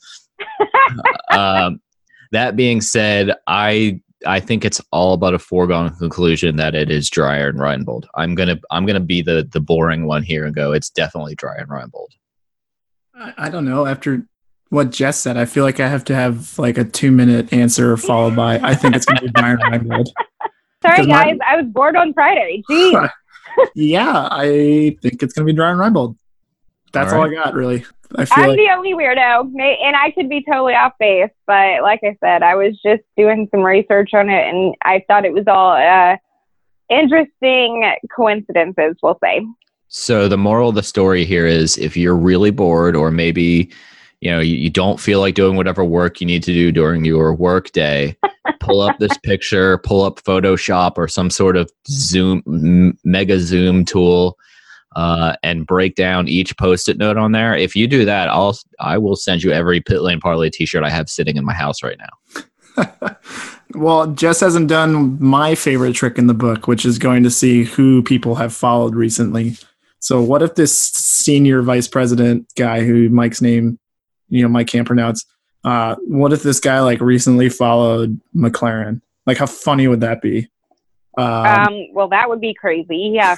um, that being said, I I think it's all about a foregone conclusion that it is Dreyer and Reinbold. I'm gonna I'm gonna be the the boring one here and go. It's definitely Dreyer and Reinbold. I, I don't know. After what Jess said, I feel like I have to have like a two minute answer followed by I think it's gonna be Dreyer and Reinbold. Sorry guys, my, I was bored on Friday. Jeez. Yeah, I think it's gonna be Dreyer and Reinbold. That's all, right. all I got really. I feel I'm like... the only weirdo, and I could be totally off base, but like I said, I was just doing some research on it, and I thought it was all uh, interesting coincidences, we'll say. So the moral of the story here is if you're really bored or maybe you know you, you don't feel like doing whatever work you need to do during your work day, pull up this picture, pull up Photoshop or some sort of Zoom, m- mega Zoom tool, Uh, and break down each post-it note on there. If you do that, I'll I will send you every Pit Lane Parlay t-shirt I have sitting in my house right now. Well, Jess hasn't done my favorite trick in the book, which is going to see who people have followed recently. So what if this senior vice president guy who Mike's name, you know, Mike can't pronounce, uh, what if this guy like recently followed McLaren? Like how funny would that be? Um, um well, that would be crazy. Yeah.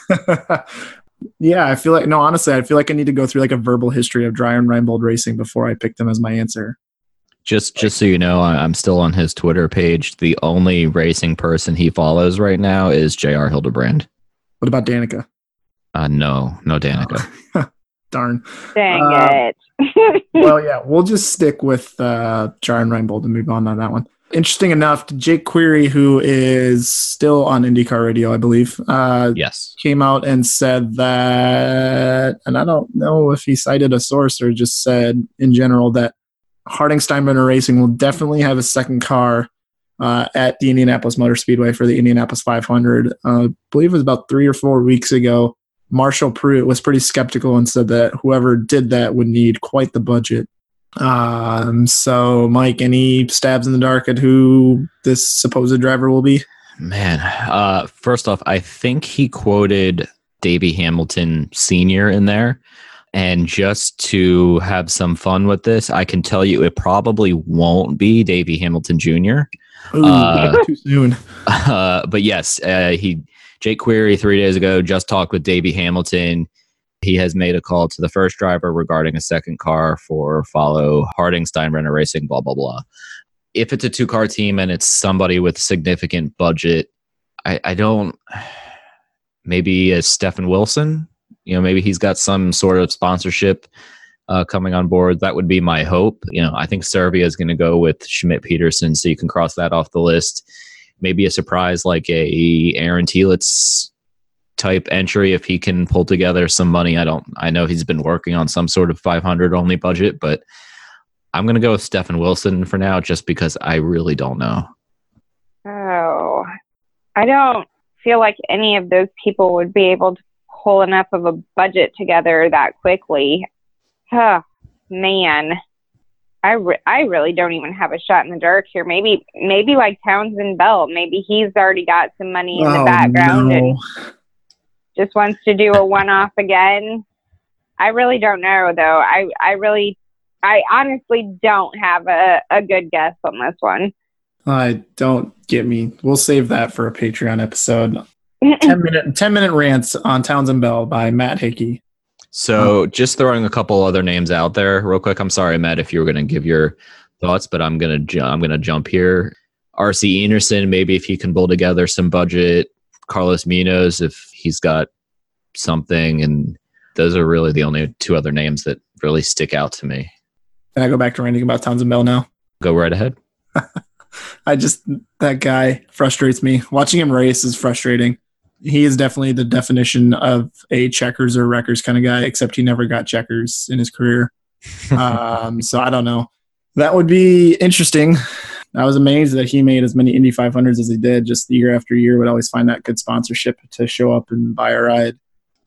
Yeah, I feel like, no, honestly, I feel like I need to go through like a verbal history of Dreyer and Reinbold racing before I pick them as my answer. Just just so you know, I'm still on his Twitter page. The only racing person he follows right now is J R Hildebrand. What about Danica? Uh, no, no Danica. Oh. Darn. Dang uh, it. Well, yeah, we'll just stick with uh, Dreyer and Reinbold and move on on that one. Interesting enough, Jake Query, who is still on IndyCar Radio, I believe, uh, yes, came out and said that, and I don't know if he cited a source or just said in general that Harding Steinbrenner Racing will definitely have a second car uh, at the Indianapolis Motor Speedway for the Indianapolis five hundred. Uh, I believe it was about three or four weeks ago. Marshall Pruitt was pretty skeptical and said that whoever did that would need quite the budget. Um, so Mike, any stabs in the dark at who this supposed driver will be? Man, uh, first off, I think he quoted Davey Hamilton Senior in there. And just to have some fun with this, I can tell you it probably won't be Davey Hamilton Junior Ooh, uh, too soon. Uh, but yes, uh, he Jake Query three days ago just talked with Davey Hamilton. He has made a call to the first driver regarding a second car for follow Harding Steinbrenner Racing, blah, blah, blah. If it's a two-car team and it's somebody with significant budget, I, I don't... Maybe a Stefan Wilson? You know, maybe he's got some sort of sponsorship uh, coming on board. That would be my hope. You know, I think Servia is going to go with Schmidt-Peterson, so you can cross that off the list. Maybe a surprise like a Aaron Telitz type entry if he can pull together some money. I don't. I know he's been working on some sort of five hundred only budget, but I'm going to go with Stefan Wilson for now, just because I really don't know. Oh, I don't feel like any of those people would be able to pull enough of a budget together that quickly. Oh, man. I, re- I really don't even have a shot in the dark here. Maybe maybe like Townsend Bell. Maybe he's already got some money in the Oh, background no. and just wants to do a one-off again. I really don't know, though. I, I really, I honestly don't have a, a good guess on this one. I don't get me. We'll save that for a Patreon episode. ten minute ten minute rants on Townsend Bell by Matt Hickey. So oh. just throwing a couple other names out there real quick. I'm sorry, Matt, if you were going to give your thoughts, but I'm going to ju- I'm going to jump here. R C Enerson, maybe if he can pull together some budget. Carlos Munoz, if he's got something, and those are really the only two other names that really stick out to me. Can I go back to ranting about Townsend Bell now? Go right ahead. I just, that guy frustrates me. Watching him race is frustrating. He is definitely the definition of a checkers or wreckers kind of guy, except he never got checkers in his career. um, so I don't know. That would be interesting. I was amazed that he made as many Indy five hundreds as he did, just year after year, would always find that good sponsorship to show up and buy a ride.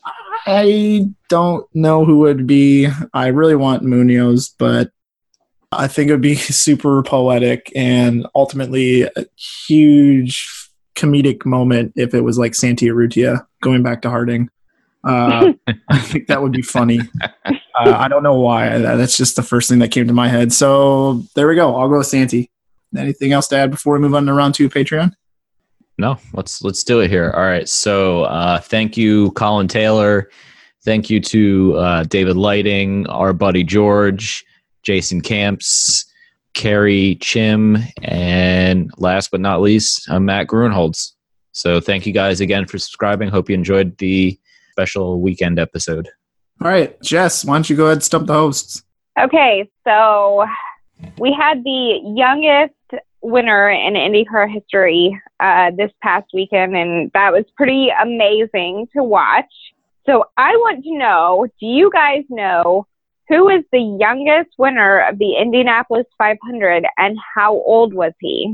I don't know who would be. I really want Munoz, but I think it would be super poetic and ultimately a huge comedic moment if it was like Santi Urrutia going back to Harding. Uh, I think that would be funny. Uh, I don't know why. That's just the first thing that came to my head. So there we go. I'll go with Santi. Anything else to add before we move on to round two of Patreon? No, let's let's do it here. All right. So uh, thank you, Colin Taylor. Thank you to uh, David Lighting, our buddy George, Jason Camps, Carrie Chim, and last but not least, uh, Matt Grunholz. So thank you guys again for subscribing. Hope you enjoyed the special weekend episode. All right, Jess, why don't you go ahead and stump the hosts? Okay, so we had the youngest winner in IndyCar history uh, this past weekend, and that was pretty amazing to watch. So I want to know, do you guys know who is the youngest winner of the Indianapolis five hundred, and how old was he?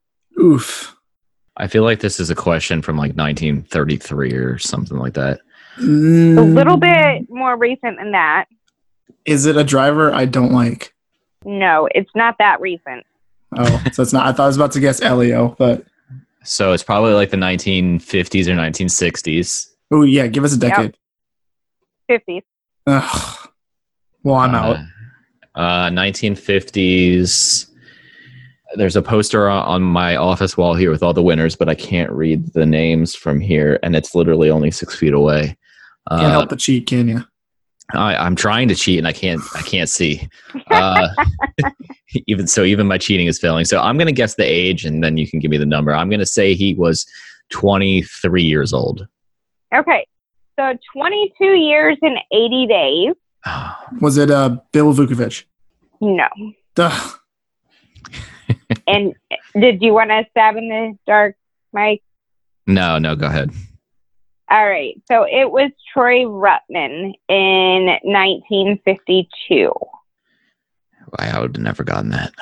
Oof. I feel like this is a question from like nineteen thirty-three or something like that. Mm. A little bit more recent than that. Is it a driver I don't like? No, it's not that recent. Oh, so it's not. I thought I was about to guess Elio, but. So it's probably like the nineteen fifties or nineteen sixties. Oh, yeah, give us a decade. Yep. fifties. Ugh. Well, I'm uh, out. Uh, nineteen fifties. There's a poster on my office wall here with all the winners, but I can't read the names from here, and it's literally only six feet away. Can't uh, help but cheat, can you? I, I'm trying to cheat, and I can't. I can't see. Uh, even so, even my cheating is failing. So I'm going to guess the age, and then you can give me the number. I'm going to say he was twenty-three years old. Okay, so twenty-two years and eighty days. Was it uh, Bill Vukovich? No. Duh. And did you want to stab in the dark, Mike? No, no, go ahead. All right. So it was Troy Ruttman in nineteen fifty-two. I would have never gotten that.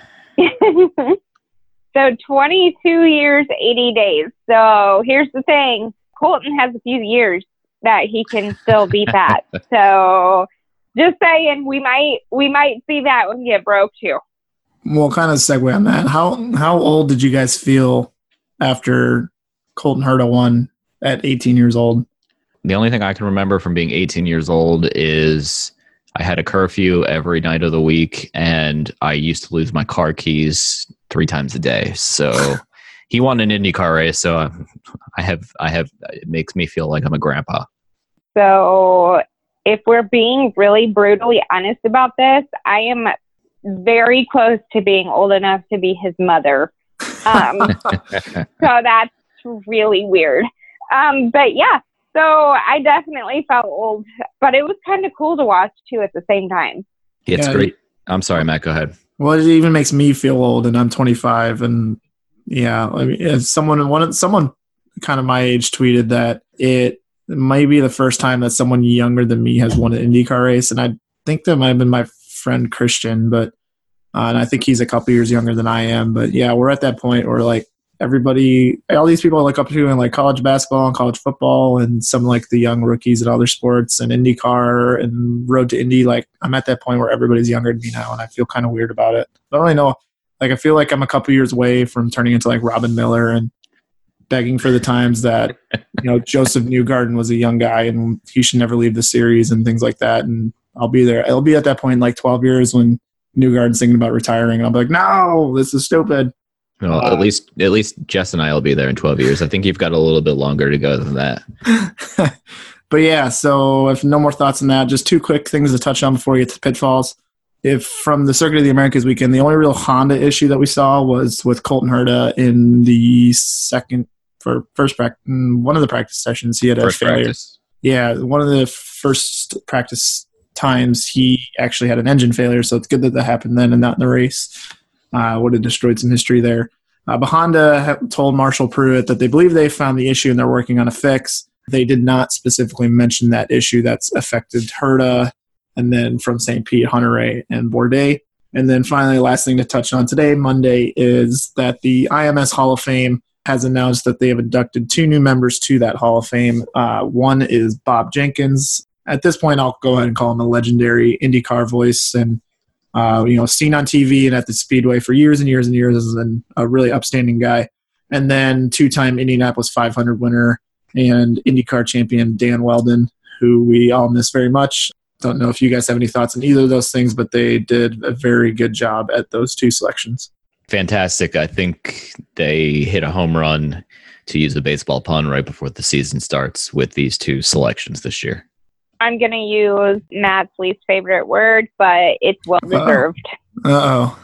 So twenty-two years, eighty days. So here's the thing. Colton has a few years that he can still beat that. So just saying, we might we might see that one get broke too. Well, kind of segue on that. How how old did you guys feel after Colton Herta won at eighteen years old? The only thing I can remember from being eighteen years old is I had a curfew every night of the week, and I used to lose my car keys three times a day. So he won an IndyCar race. So I'm, I have I have it makes me feel like I'm a grandpa. So if we're being really brutally honest about this, I am very close to being old enough to be his mother. Um, so that's really weird. Um, but yeah, so I definitely felt old, but it was kind of cool to watch too at the same time. It's Yeah. great. I'm sorry, Matt, go ahead. Well, it even makes me feel old, and I'm twenty-five, and yeah, I mean, if someone one someone kind of my age tweeted that it it might be the first time that someone younger than me has won an IndyCar race. And I think that might have been my friend Christian, but uh, and I think he's a couple years younger than I am. But yeah, we're at that point where like everybody, all these people I look up to in like college basketball and college football and some like the young rookies at other sports and IndyCar and Road to Indy, like I'm at that point where everybody's younger than me now and I feel kind of weird about it. I don't really know. Like I feel like I'm a couple years away from turning into like Robin Miller and begging for the times that, you know, Joseph Newgarden was a young guy and he should never leave the series and things like that. And I'll be there. I'll be at that point in like twelve years when Newgarden's thinking about retiring and I'll be like, no, this is stupid. Well, uh, at least at least Jess and I will be there in twelve years. I think you've got a little bit longer to go than that. But yeah, so if no more thoughts on that, just two quick things to touch on before we get to pitfalls. If from the Circuit of the Americas weekend, the only real Honda issue that we saw was with Colton Herta in the second for first practice, one of the practice sessions. He had a first failure. Practice. Yeah, one of the first practice times he actually had an engine failure, so it's good that that happened then and not in the race. Uh, would have destroyed some history there. Uh, but Honda told Marshall Pruitt that they believe they found the issue and they're working on a fix. They did not specifically mention that issue that's affected Herta, and then from Saint Pete, Hunter-Reay, and Bourdais. And then finally, last thing to touch on today, Monday, is that the I M S Hall of Fame has announced that they have inducted two new members to that Hall of Fame. Uh, one is Bob Jenkins. At this point, I'll go ahead and call him a legendary IndyCar voice and Uh, you know, seen on T V and at the Speedway for years and years and years, and a really upstanding guy. And then two-time Indianapolis five hundred winner and IndyCar champion Dan Weldon, who we all miss very much. Don't know if you guys have any thoughts on either of those things, but they did a very good job at those two selections. Fantastic. I think they hit a home run, to use a baseball pun, right before the season starts with these two selections this year. I'm going to use Matt's least favorite word, but it's well-deserved. Uh-oh.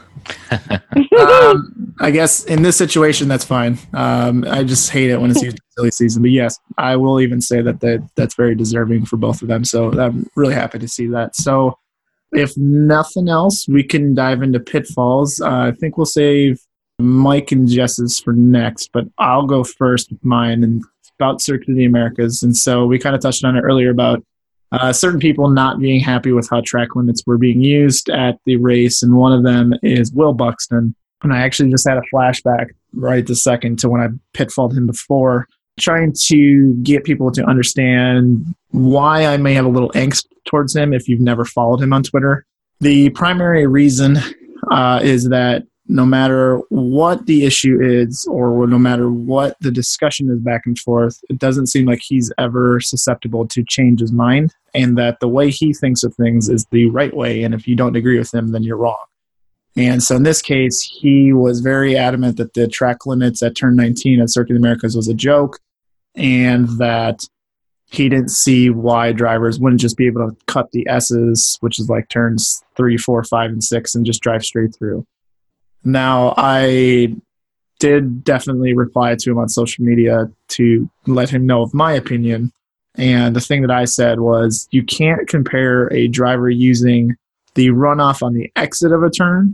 Uh-oh. um, I guess in this situation, that's fine. Um, I just hate it when it's used in silly season. But yes, I will even say that, that that's very deserving for both of them. So I'm really happy to see that. So if nothing else, we can dive into pitfalls. Uh, I think we'll save Mike and Jess's for next, but I'll go first with mine, and it's about Circuit of the Americas. And so we kind of touched on it earlier about Uh, certain people not being happy with how track limits were being used at the race, and one of them is Will Buxton. And I actually just had a flashback right this second to when I pitfalled him before, trying to get people to understand why I may have a little angst towards him if you've never followed him on Twitter. The primary reason uh, is that no matter what the issue is or no matter what the discussion is back and forth, it doesn't seem like he's ever susceptible to change his mind, and that the way he thinks of things is the right way, and if you don't agree with him, then you're wrong. And so in this case, he was very adamant that the track limits at turn nineteen at Circuit of the Americas was a joke, and that he didn't see why drivers wouldn't just be able to cut the S's, which is like turns three, four, five, and six, and just drive straight through. Now, I did definitely reply to him on social media to let him know of my opinion. And the thing that I said was, you can't compare a driver using the runoff on the exit of a turn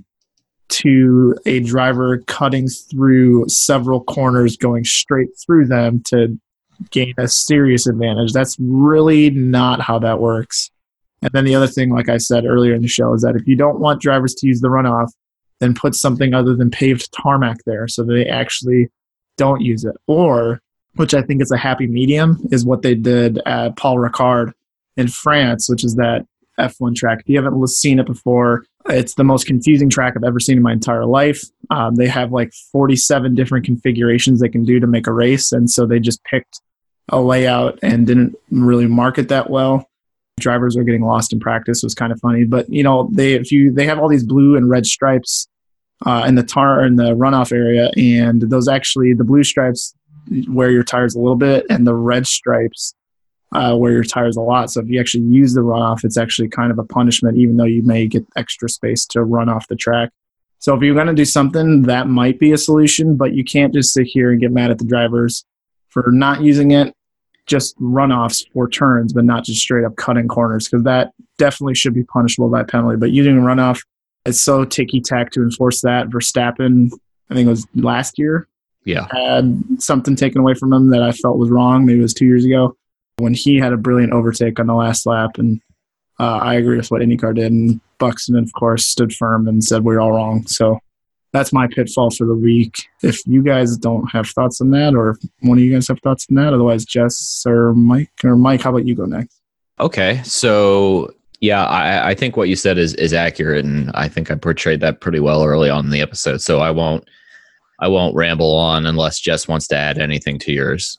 to a driver cutting through several corners, going straight through them to gain a serious advantage. That's really not how that works. And then the other thing, like I said earlier in the show, is that if you don't want drivers to use the runoff, then put something other than paved tarmac there so that they actually don't use it. Or, which I think is a happy medium, is what they did at Paul Ricard in France, which is that F one track. If you haven't seen it before, it's the most confusing track I've ever seen in my entire life. Um, they have like forty-seven different configurations they can do to make a race, and so they just picked a layout and didn't really market that well. Drivers were getting lost in practice. It was kind of funny, but you know, they if you they have all these blue and red stripes uh, in the tar in the runoff area, and those actually the blue stripes wear your tires a little bit, and the red stripes uh, wear your tires a lot. So if you actually use the runoff, it's actually kind of a punishment, even though you may get extra space to run off the track. So if you're going to do something, that might be a solution, but you can't just sit here and get mad at the drivers for not using it. Just runoffs for turns, but not just straight up cutting corners, because that definitely should be punishable by penalty. But using a runoff, it's so ticky-tack to enforce that. Verstappen, I think it was last year, yeah, had something taken away from him that I felt was wrong. Maybe it was two years ago. when he had a brilliant overtake on the last lap. And uh, I agree with what IndyCar did. And Buxton, of course, stood firm and said we're all wrong. So that's my pitfall for the week. If you guys don't have thoughts on that, or if one of you guys have thoughts on that, otherwise Jess or Mike, or Mike, how about you go next? Okay, so yeah, I, I think what you said is is accurate, and I think I portrayed that pretty well early on in the episode. So I won't I won't ramble on unless Jess wants to add anything to yours.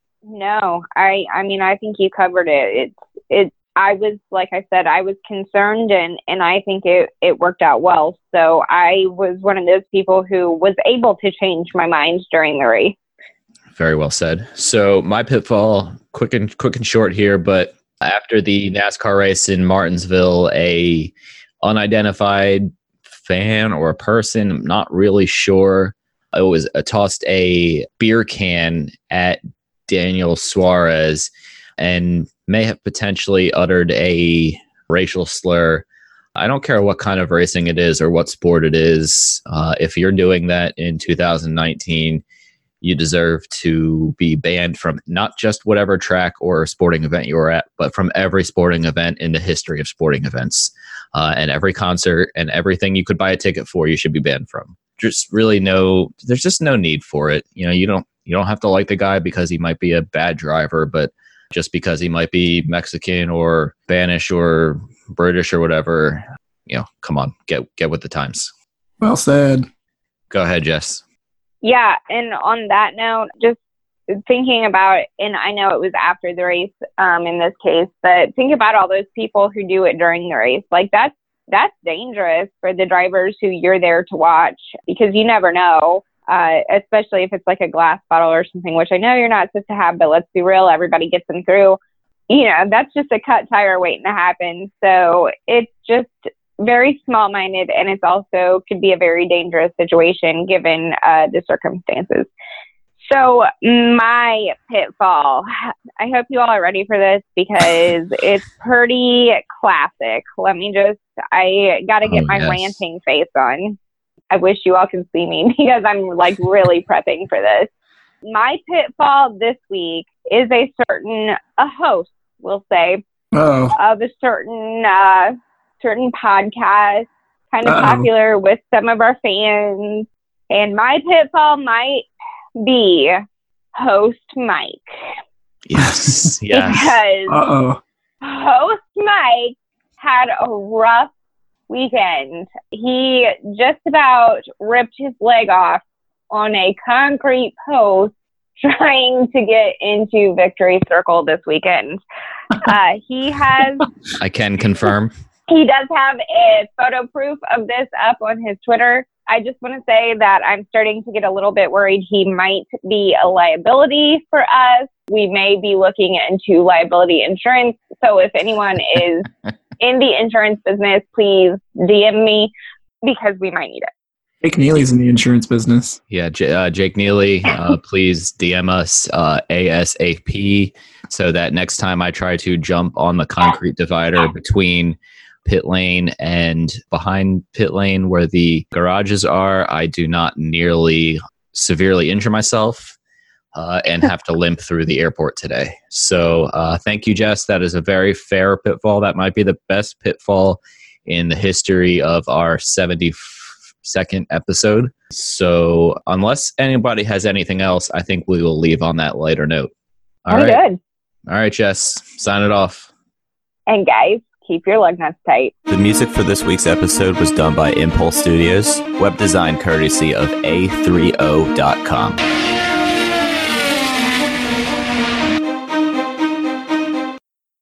No, I I mean I think you covered it. It's it. I was, like I said, I was concerned, and, and I think it, it worked out well. So I was one of those people who was able to change my mind during the race. Very well said. So my pitfall, quick and quick and short here, but after the NASCAR race in Martinsville, a unidentified fan or a person, I'm not really sure, it was uh, tossed a beer can at Daniel Suarez and may have potentially uttered a racial slur. I don't care what kind of racing it is or what sport it is. Uh, if you're doing that in two thousand nineteen, you deserve to be banned from not just whatever track or sporting event you're at, but from every sporting event in the history of sporting events. Uh, and every concert and everything you could buy a ticket for, you should be banned from. Just really no, there's just no need for it. You know, you don't, you don't have to like the guy because he might be a bad driver, but just because he might be Mexican or Spanish or British or whatever, you know, come on, get get with the times. Well said. Go ahead, Jess. Yeah, and on that note, just thinking about, and I know it was after the race um, in this case, but think about all those people who do it during the race. Like that's that's dangerous for the drivers who you're there to watch, because you never know. Uh, especially if it's like a glass bottle or something, which I know you're not supposed to have, but let's be real, everybody gets them through. You know, that's just a cut tire waiting to happen. So it's just very small-minded, and it's also could be a very dangerous situation given uh, the circumstances. So my pitfall, I hope you all are ready for this because it's pretty classic. Let me just, I got to get oh, my yes. ranting face on. I wish you all can see me because I'm like really prepping for this. My pitfall this week is a certain, a host, we'll say, Oh, of a certain, uh, certain podcast, kind of Uh-oh. popular with some of our fans. And my pitfall might be host Mike. Yes, yes. Because uh-oh. host Mike had a rough weekend. He just about ripped his leg off on a concrete post trying to get into Victory Circle this weekend. Uh, he has... I can confirm. He does have a photo proof of this up on his Twitter. I just want to say that I'm starting to get a little bit worried he might be a liability for us. We may be looking into liability insurance. So if anyone is in the insurance business, please D M me because we might need it. Jake Neely's in the insurance business. Yeah, J- uh, Jake Neely, uh, please D M us uh, ASAP so that next time I try to jump on the concrete divider between pit lane and behind pit lane where the garages are, I do not nearly severely injure myself uh, and have to limp through the airport today. So uh, thank you, Jess. That is a very fair pitfall. That might be the best pitfall in the history of our seventy-second episode. So unless anybody has anything else, I think we will leave on that lighter note. All I'm right. good. All right, Jess, sign it off. And guys, keep your lug nuts tight. The music for this week's episode was done by Impulse Studios, web design courtesy of A three O dot com.